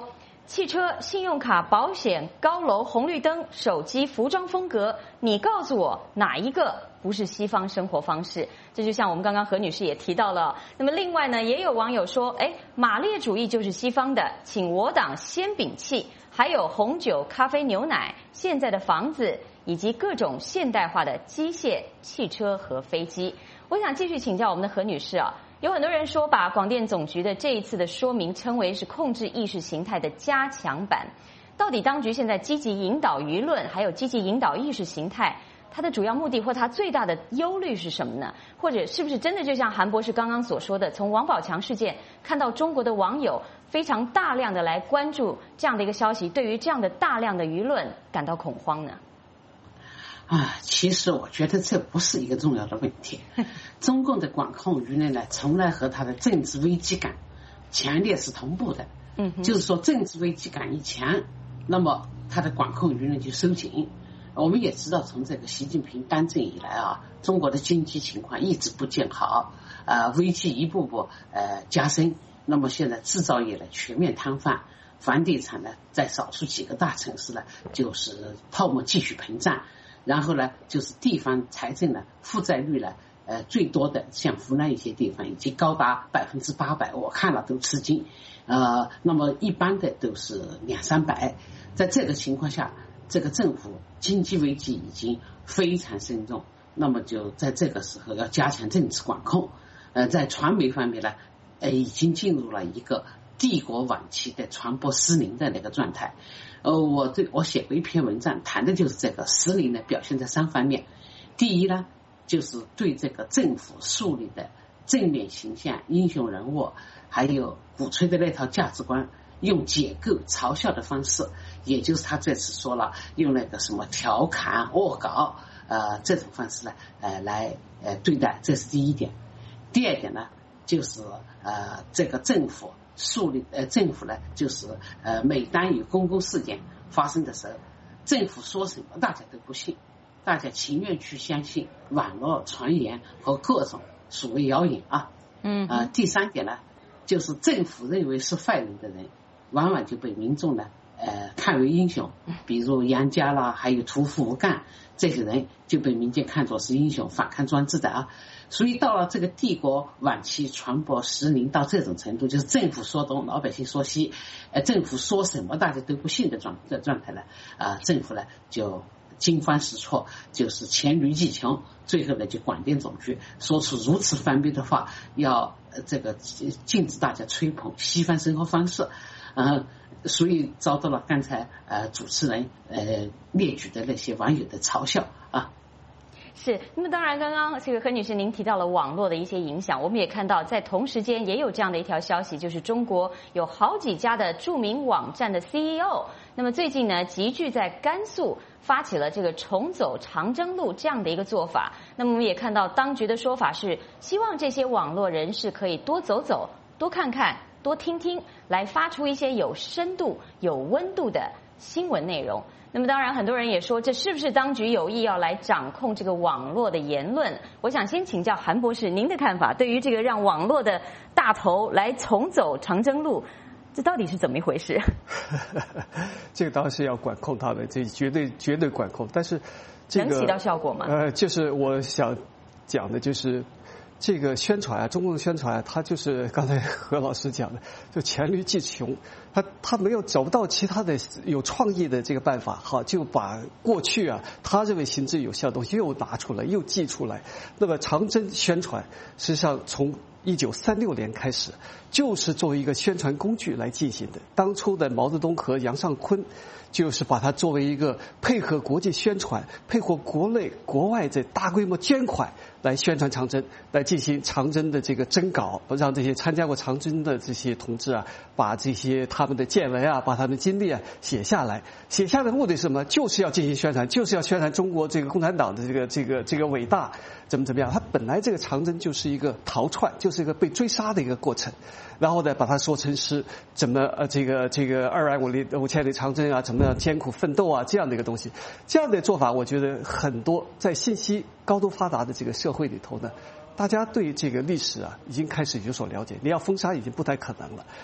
汽车、信用卡、保险、高楼、红绿灯、手机、服装风格，你告诉我哪一个不是西方生活方式？这就像我们刚刚何女士也提到了。那么另外呢，也有网友说，马列主义就是西方的，请我党先摒弃。还有红酒、咖啡、牛奶、现在的房子，以及各种现代化的机械、汽车和飞机。我想继续请教我们的何女士啊。有很多人说，把广电总局的这一次的说明称为是控制意识形态的加强版。到底当局现在积极引导舆论，还有积极引导意识形态，它的主要目的或它最大的忧虑是什么呢？或者是不是真的就像韩博士刚刚所说的，从王宝强事件看到中国的网友非常大量的来关注这样的一个消息，对于这样的大量的舆论感到恐慌呢？ 其实我觉得这不是一个重要的问题。中共的管控舆论呢，从来和它的政治危机感强烈是同步的。就是说政治危机感一强，那么它的管控舆论就收紧。我们也知道，从这个习近平当政以来啊，中国的经济情况一直不见好，危机一步步加深。那么现在制造业呢全面瘫痪，房地产呢在少数几个大城市呢就是泡沫继续膨胀。然后呢，就是地方财政呢负债率呢，最多的像湖南一些地方已经高达800%，我看了都吃惊。那么一般的都是200-300%。在这个情况下，这个政府经济危机已经非常深重，那么就在这个时候要加强政治管控。在传媒方面呢，已经进入了一个帝国晚期的传播失灵的那个状态。我写过一篇文章，谈的就是这个失灵呢表现在3方面。第一呢，就是对这个政府树立的正面形象、英雄人物，还有鼓吹的那套价值观，用解构、嘲笑的方式，也就是他这次说了，用那个什么调侃、恶搞，这种方式呢，来对待，这是第一点。第二点呢，就是这个政府呢，就是每当有公共事件发生的时候，政府说什么大家都不信，大家情愿去相信网络传言和各种所谓谣言啊。第三点呢，就是政府认为是坏人的人，往往就被民众呢看为英雄，比如杨家啦，还有屠夫吴干，这些人就被民间看作是英雄，反抗专制的啊。所以到了这个帝国晚期传播失灵到这种程度，就是政府说东，老百姓说西，政府说什么大家都不信的状态呢，政府呢就惊慌失措，就是黔驴技穷，最后呢就广电总局说出如此方面的话，要这个禁止大家吹捧西方生活方式，所以遭到了刚才主持人列举的那些网友的嘲笑啊。 是，那么当然，刚刚这个何女士您提到了网络的一些影响，我们也看到在同时间也有这样的一条消息，就是中国有好几家的著名网站的 CEO， 那么最近呢集聚在甘肃发起了这个重走长征路这样的一个做法。那么我们也看到当局的说法是，希望这些网络人士可以多走走、多看看、多听听，来发出一些有深度、有温度的新闻内容。那么当然很多人也说，这是不是当局有意要来掌控这个网络的言论？我想先请教韩博士您的看法，对于这个让网络的大头来重走长征路，这到底是怎么一回事？ 这个当然是要管控他的，这绝对管控，但是这个能起到效果吗？ 就是我想讲的就是这个宣传啊，中共的宣传啊，它就是刚才何老师讲的，就黔驴技穷，他没有找不到其他的有创意的这个办法，好，就把过去啊他认为行之有效的东西又拿出来，又寄出来。那么长征宣传实际上从1936年开始，就是作为一个宣传工具来进行的。当初的毛泽东和杨尚昆就是把它作为一个配合国际宣传、配合国内国外的大规模捐款来宣传长征，来进行长征的这个征稿，让这些参加过长征的这些同志啊，把这些他们的见闻啊，把他们的经历啊写下来。写下来的目的是什么？就是要进行宣传，就是要宣传中国这个共产党的这个伟大，怎么样？他本来这个长征就是一个逃窜，就是一个被追杀的一个过程。然后呢，把它说成是怎么这个2万5千里长征啊，怎么样艰苦奋斗啊，这样的一个东西。这样的做法，我觉得很多在信息高度发达的这个社会里头呢，大家对这个历史啊已经开始有所了解。你要封杀已经不太可能了。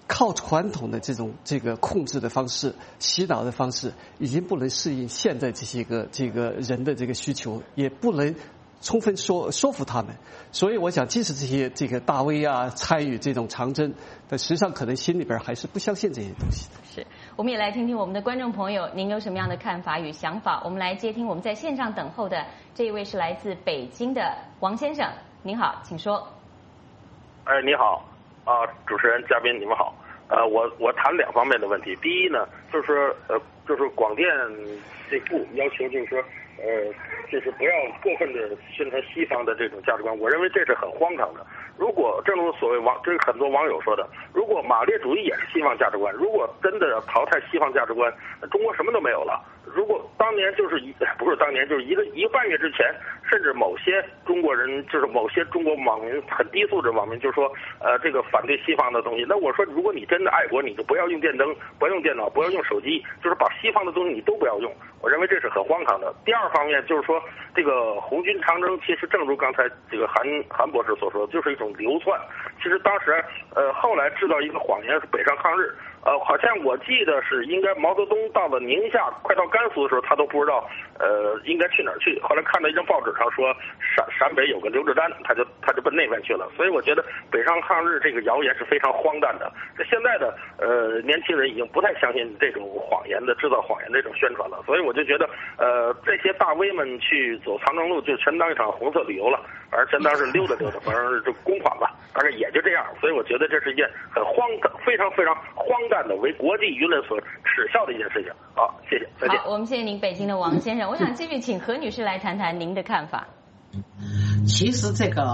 靠传统的这个控制的方式、洗脑的方式，已经不能适应现在这个人的这个需求，也不能充分说服他们。所以我想，即使这个大 V 啊参与这种长征，但实际上可能心里边还是不相信这些东西的。 是，我们也来听听我们的观众朋友，您有什么样的看法与想法？我们来接听我们在线上等候的这一位是来自北京的王先生，您好，请说。 你好，主持人、嘉宾，你们好。我谈两方面的问题。第一呢，就是广电这部要求，就是不要过分的宣传西方的这种价值观，我认为这是很荒唐的。如果正如所谓这是很多网友说的，如果马列主义也是西方价值观，如果真的要淘汰西方价值观，中国什么都没有了。如果当年就是不是当年，就是一个半月之前，甚至某些中国人，就是某些中国网民很低素质网民就说，这个反对西方的东西。那我说，如果你真的爱国，你就不要用电灯，不要用电脑，不要用手机，就是把西方的东西你都不要用。我认为这是很荒唐的。第二方面就是说，这个红军长征其实正如刚才这个韩博士所说，就是一种流窜。其实当时后来制造一个谎言是北上抗日。好像我记得是应该毛泽东到了宁夏，快到甘肃的时候，他都不知道应该去哪儿去。后来看到一张报纸上说陕北有个刘志丹，他就奔那边去了。所以我觉得北上抗日这个谣言是非常荒诞的。这现在的年轻人已经不太相信这种谎言的制造谎言这种宣传了。所以我就觉得这些大 V 们去走长征路就全当一场红色旅游了，而全当是溜达，反正是公款吧，反正也就这样。所以我觉得这是一件很非常非常荒诞的，为国际舆论所耻笑的一件事情。好，谢谢，再见。 好，我们谢谢您，北京的王先生。我想继续请何女士来谈谈您的看法。 其实这个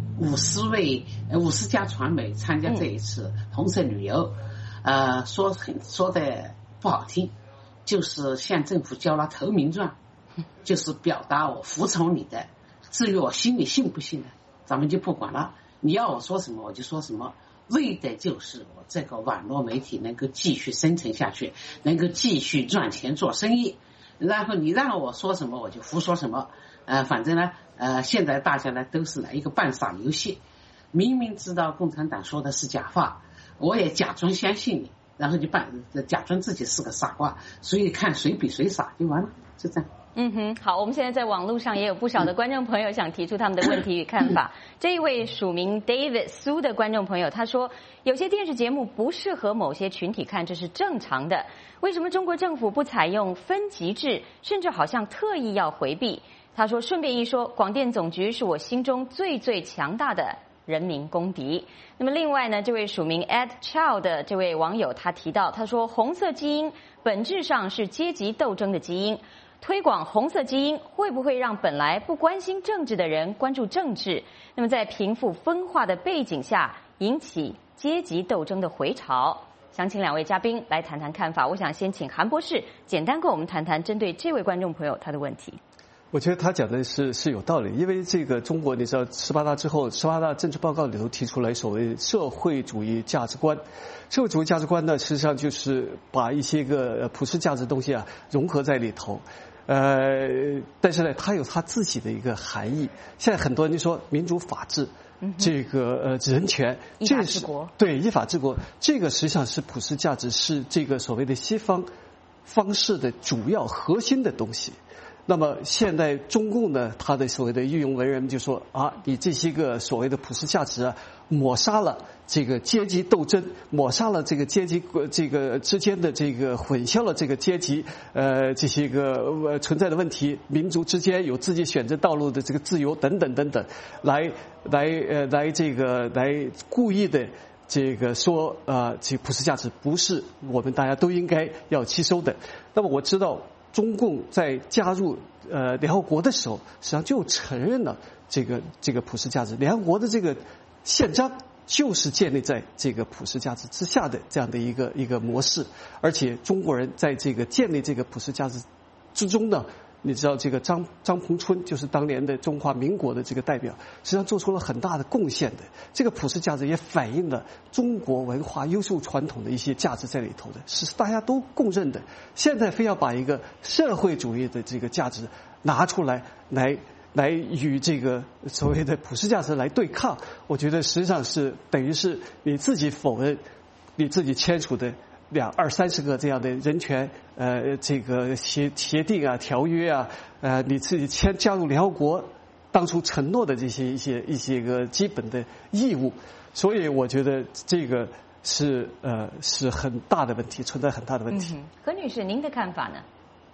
50家传媒参加这一次红色旅游，说的不好听，就是向政府交了投名状，就是表达我服从你的。至于我心里信不信的，咱们就不管了。你要我说什么我就说什么，为的就是我这个网络媒体能够继续生存下去，能够继续赚钱做生意。然后你让我说什么我就胡说什么。反正呢，现在大家呢都是一个扮傻游戏，明明知道共产党说的是假话，我也假装相信你，然后就假装自己是个傻瓜，所以看谁比谁傻就完了，就这样。 好，我们现在在网络上也有不少的观众朋友想提出他们的问题与看法。这一位署名 David 苏的观众朋友他说，有些电视节目不适合某些群体看，这是正常的。为什么中国政府不采用分级制，甚至好像特意要回避？他说，顺便一说，广电总局是我心中最强大的人民公敌。那么另外呢，这位署名 Ed Chow 的这位网友他提到，他说，红色基因本质上是阶级斗争的基因，推广红色基因会不会让本来不关心政治的人关注政治？那么在贫富分化的背景下，引起阶级斗争的回潮？想请两位嘉宾来谈谈看法。我想先请韩博士简单跟我们谈谈针对这位观众朋友他的问题。 我觉得他讲的是有道理，因为这个中国你知道18大之后，18大政治报告里头提出来所谓社会主义价值观。社会主义价值观呢，实际上就是把一些个普世价值东西啊融合在里头。但是呢，它有它自己的一个含义。现在很多人就说民主法治，这个人权， 依法治国， 对，依法治国，这个实际上是普世价值，是这个所谓的西方方式的主要核心的东西。那么现在中共呢，它的所谓的御用文人就说你这些个所谓的普世价值啊，抹杀了这个阶级斗争，抹杀了这个阶级这个之间的这个混淆了这个阶级这些个存在的问题，民族之间有自己选择道路的这个自由等等等等，来故意的这个说这普世价值不是我们大家都应该要吸收的。那么我知道中共在加入联合国的时候，实际上就承认了这个普世价值。联合国的这个宪章就是建立在这个普世价值之下的这样的一个模式，而且中国人在这个建立这个普世价值之中呢，你知道这个张彭春就是当年的中华民国的这个代表，实际上做出了很大的贡献的。这个普世价值也反映了中国文化优秀传统的一些价值在里头的，是大家都共认的。现在非要把一个社会主义的这个价值拿出来与这个所谓的普世价值来对抗，我觉得实际上是等于是你自己否认你自己签署的20-30个这样的人权这个协定啊、条约啊，你自己加入联合国当初承诺的这些一些个基本的义务，所以我觉得这个是很大的问题，存在很大的问题。 何女士，您的看法呢？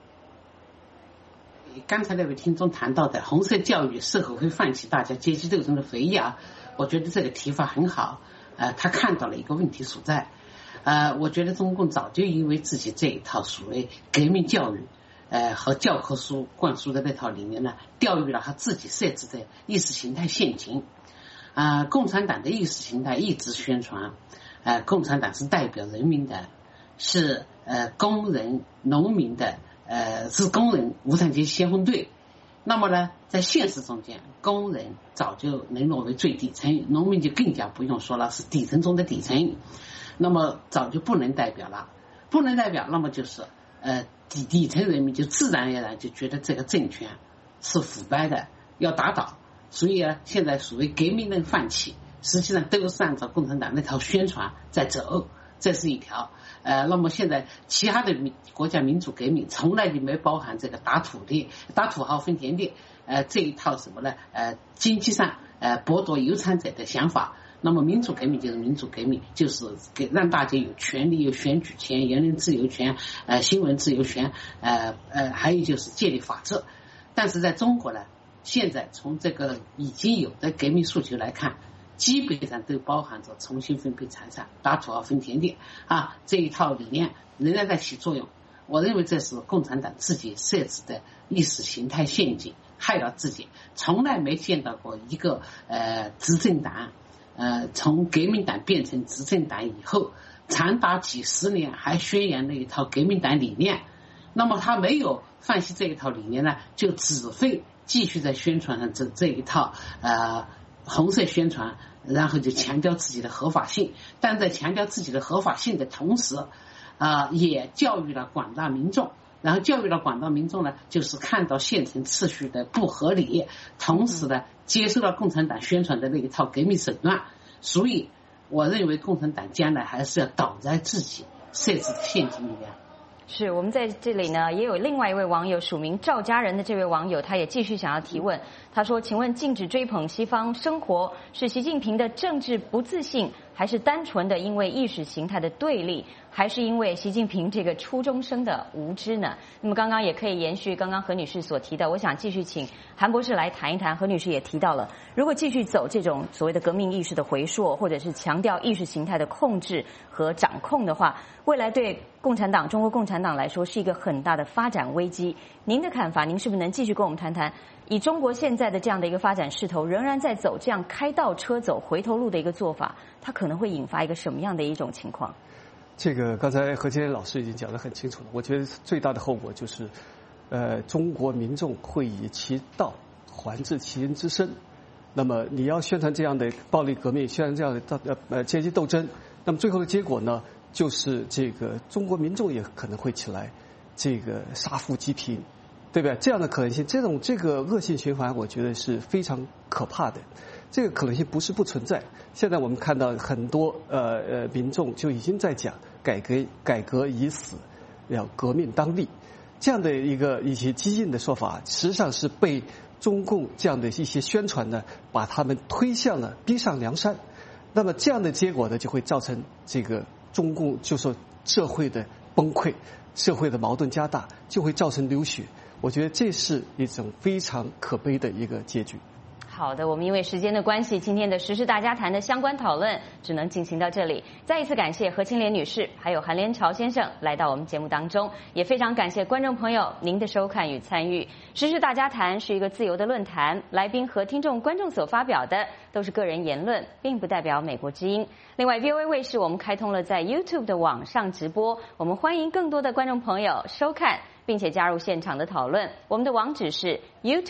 刚才那位听众谈到的红色教育是否会唤起大家阶级斗争的回忆啊？我觉得这个提法很好，他看到了一个问题所在。我觉得中共早就因为自己这一套所谓革命教育，和教科书灌输的那套理念呢，钓鱼了他自己设置的意识形态陷阱。共产党的意识形态一直宣传，共产党是代表人民的，是工人、农民的，是工人无产阶级先锋队。那么呢，在现实中间，工人早就沦落为最底层，农民就更加不用说了，是底层中的底层。那么早就不能代表了，不能代表，那么就是底层人民就自然而然就觉得这个政权是腐败的，要打倒。所以现在所谓革命论泛起，实际上都是按照共产党那套宣传在走，这是一条。那么现在其他的国家民主革命从来就没包含这个打土豪分田地这一套什么呢？经济上剥夺有产者的想法。那么民主革命就是民主革命，就是让大家有权利、有选举权、言论自由权、新闻自由权，还有就是建立法治。但是在中国呢，现在从这个已经有的革命诉求来看，基本上都包含着重新分配财产、打土豪分田地这一套理念仍然在起作用。我认为这是共产党自己设置的意识形态陷阱，害了自己。从来没见到过一个执政党。从革命党变成执政党以后，长达几十年还宣扬那一套革命党理念，那么他没有放弃这一套理念呢，就只会继续在宣传上这一套红色宣传，然后就强调自己的合法性，但在强调自己的合法性的同时，也教育了广大民众。然后教育了广大民众呢，就是看到现成秩序的不合理，同时呢，接受了共产党宣传的那一套革命手段。所以，我认为共产党将来还是要倒在自己设置的陷阱里面。 是我们在这里呢，也有另外一位网友署名赵家人的这位网友，他也继续想要提问。他说：“请问，禁止追捧西方生活是习近平的政治不自信，还是单纯的因为意识形态的对立，还是因为习近平这个初中生的无知呢？”那么刚刚也可以延续刚刚何女士所提的，我想继续请韩博士来谈一谈。何女士也提到了，如果继续走这种所谓的革命意识的回溯，或者是强调意识形态的控制和掌控的话，未来对共产党、中国共产党来说是一个很大的发展危机。您的看法，您是不是能继续跟我们谈谈，以中国现在的这样的一个发展势头，仍然在走这样开倒车、走回头路的一个做法，它可能会引发一个什么样的一种情况？ 这个刚才何建老师已经讲得很清楚了。我觉得最大的后果就是，中国民众会以其道还治其人之身。那么你要宣传这样的暴力革命，宣传这样的阶级斗争，那么最后的结果呢，就是这个中国民众也可能会起来，这个杀富济贫，对不对？这样的可能性，这个恶性循环，我觉得是非常可怕的。这个可能性不是不存在。现在我们看到很多民众就已经在讲改革已死，要革命当立，这样的一些激进的说法，实际上是被中共这样的一些宣传呢，把他们推向了逼上梁山。那么这样的结果呢，就会造成这个中共就说社会的崩溃，社会的矛盾加大，就会造成流血。我觉得这是一种非常可悲的一个结局。 好的，我们因为时间的关系，今天的时事大家谈的相关讨论只能进行到这里。再一次感谢何清莲女士还有韩连朝先生来到我们节目当中，也非常感谢观众朋友您的收看与参与。时事大家谈是一个自由的论坛，来宾和听众观众所发表的都是个人言论，并不代表美国之音。另外 VOA 卫视我们开通了在 YouTube 的网上直播，我们欢迎更多的观众朋友收看并且加入现场的讨论。我们的网址是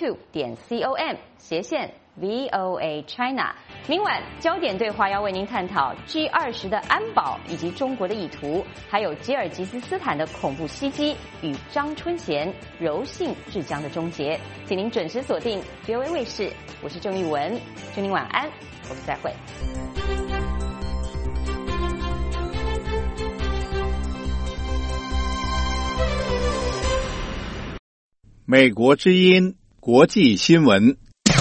youtube.com/VOA China。明晚焦点对话要为您探讨 G20 的安保以及中国的意图，还有吉尔吉斯斯坦的恐怖袭击与张春贤柔性治疆的终结。请您准时锁定 VOA 卫视，我是郑玉文，祝您晚安，我们再会。 美国之音国际新闻。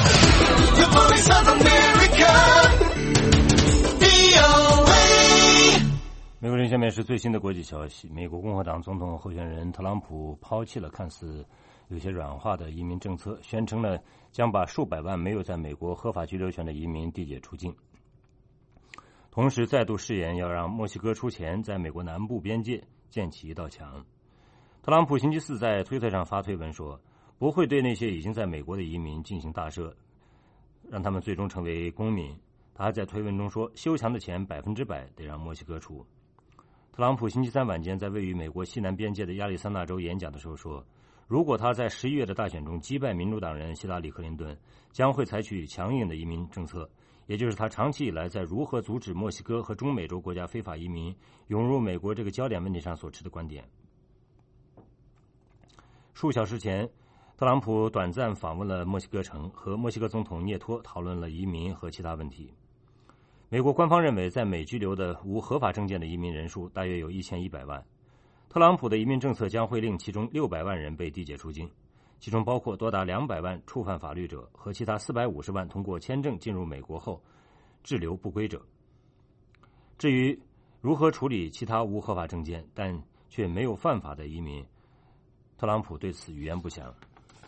美国人下面是最新的国际消息。美国共和党总统候选人特朗普抛弃了看似有些软化的移民政策，宣称呢将把数百万没有在美国合法居留权的移民递解出境，同时再度誓言要让墨西哥出钱在美国南部边界建起一道墙。特朗普星期四在推特上发推文说，不会对那些已经在美国的移民进行大赦，让他们最终成为公民。他还在推文中说，修墙的钱100%得让墨西哥出。特朗普星期三晚间在位于美国西南边界的亚利桑那州演讲的时候说，如果他在11月的大选中击败民主党人希拉里·克林顿，将会采取强硬的移民政策，也就是他长期以来在如何阻止墨西哥和中美洲国家非法移民涌入美国这个焦点问题上所持的观点。数小时前，特朗普短暂访问了墨西哥城，和墨西哥总统涅托讨论了移民和其他问题。美国官方认为，在美居留的无合法证件的移民人数大约有1100万。特朗普的移民政策将会令其中600万人被递解出境，其中包括多达200万触犯法律者和其他450万通过签证进入美国后滞留不归者。至于如何处理其他无合法证件但却没有犯法的移民，特朗普对此语焉不详。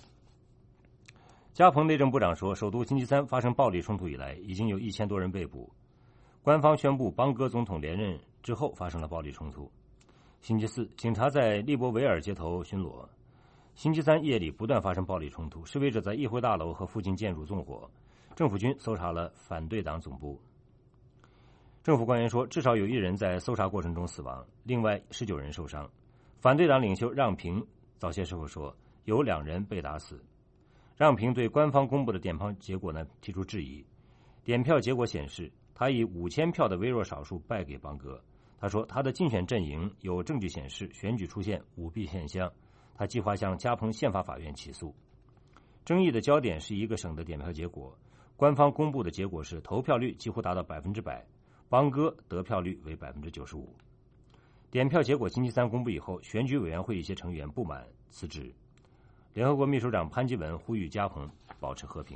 加蓬内政部长说，首都星期三发生暴力冲突以来，已经有1000多人被捕。官方宣布邦哥总统连任之后发生了暴力冲突。星期四，警察在利伯维尔街头巡逻。星期三夜里不断发生暴力冲突，示威者在议会大楼和附近建筑纵火，政府军搜查了反对党总部。政府官员说，至少有1人在搜查过程中死亡，另外19人受伤。反对党领袖让平早些时候说，有2人被打死。让平对官方公布的点票结果呢提出质疑。点票结果显示，他以5000票的微弱少数败给邦哥。他说，他的竞选阵营有证据显示选举出现舞弊现象，他计划向加蓬宪法法院起诉。争议的焦点是一个省的点票结果，官方公布的结果是投票率几乎达到100%，邦哥得票率为95%。点票结果星期三公布以后，选举委员会一些成员不满辞职。联合国秘书长潘基文呼吁加蓬保持和平。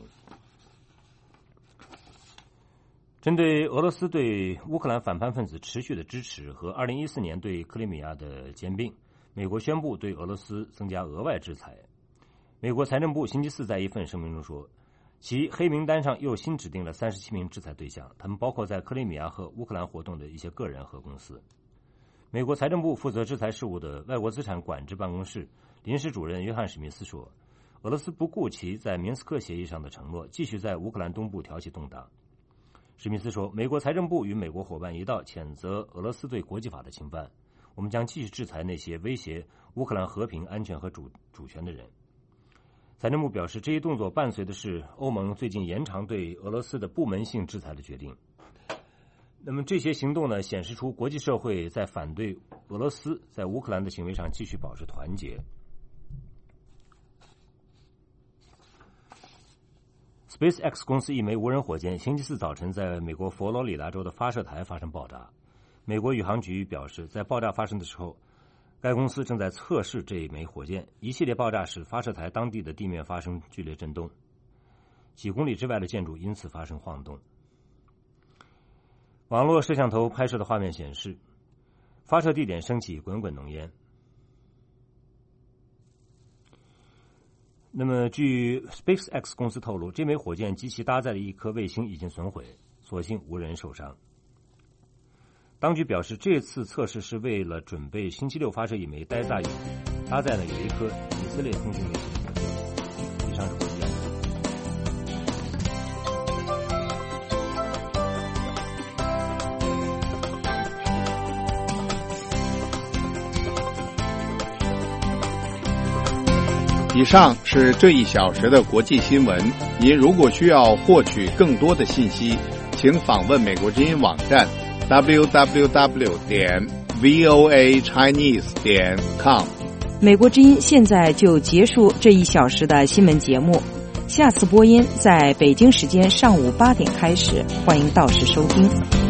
针对俄罗斯对乌克兰反叛分子持续的支持和2014年对克里米亚的兼并，美国宣布对俄罗斯增加额外制裁。美国财政部星期四在一份声明中说，其黑名单上又新指定了37名制裁对象，他们包括在克里米亚和乌克兰活动的一些个人和公司。美国财政部负责制裁事务的外国资产管制办公室临时主任约翰·史密斯说，俄罗斯不顾其在明斯克协议上的承诺，继续在乌克兰东部挑起动荡。史密斯说，美国财政部与美国伙伴一道谴责俄罗斯对国际法的侵犯，我们将继续制裁那些威胁乌克兰和平、安全和主权的人。财政部表示，这一动作伴随的是欧盟最近延长对俄罗斯的部门性制裁的决定。那么这些行动呢，显示出国际社会在反对俄罗斯在乌克兰的行为上继续保持团结。SpaceX 公司一枚无人火箭星期四早晨在美国佛罗里达州的发射台发生爆炸。美国宇航局表示，在爆炸发生的时候，该公司正在测试这一枚火箭。一系列爆炸使发射台当地的地面发生剧烈震动，几公里之外的建筑因此发生晃动。网络摄像头拍摄的画面显示，发射地点升起滚滚浓烟。那么据 SpaceX 公司透露，这枚火箭及其搭载的一颗卫星已经损毁，所幸无人受伤。当局表示，这次测试是为了准备星期六发射一枚呆炸引擎，搭载呢有一颗以色列通讯卫星。以上是国际要闻。 以上是这1小时的国际新闻。您如果需要获取更多的信息，请访问美国之音网站 www.voachinese.com。 美国之音现在就结束这1小时的新闻节目，下次播音在北京时间上午8点开始，欢迎到时收听。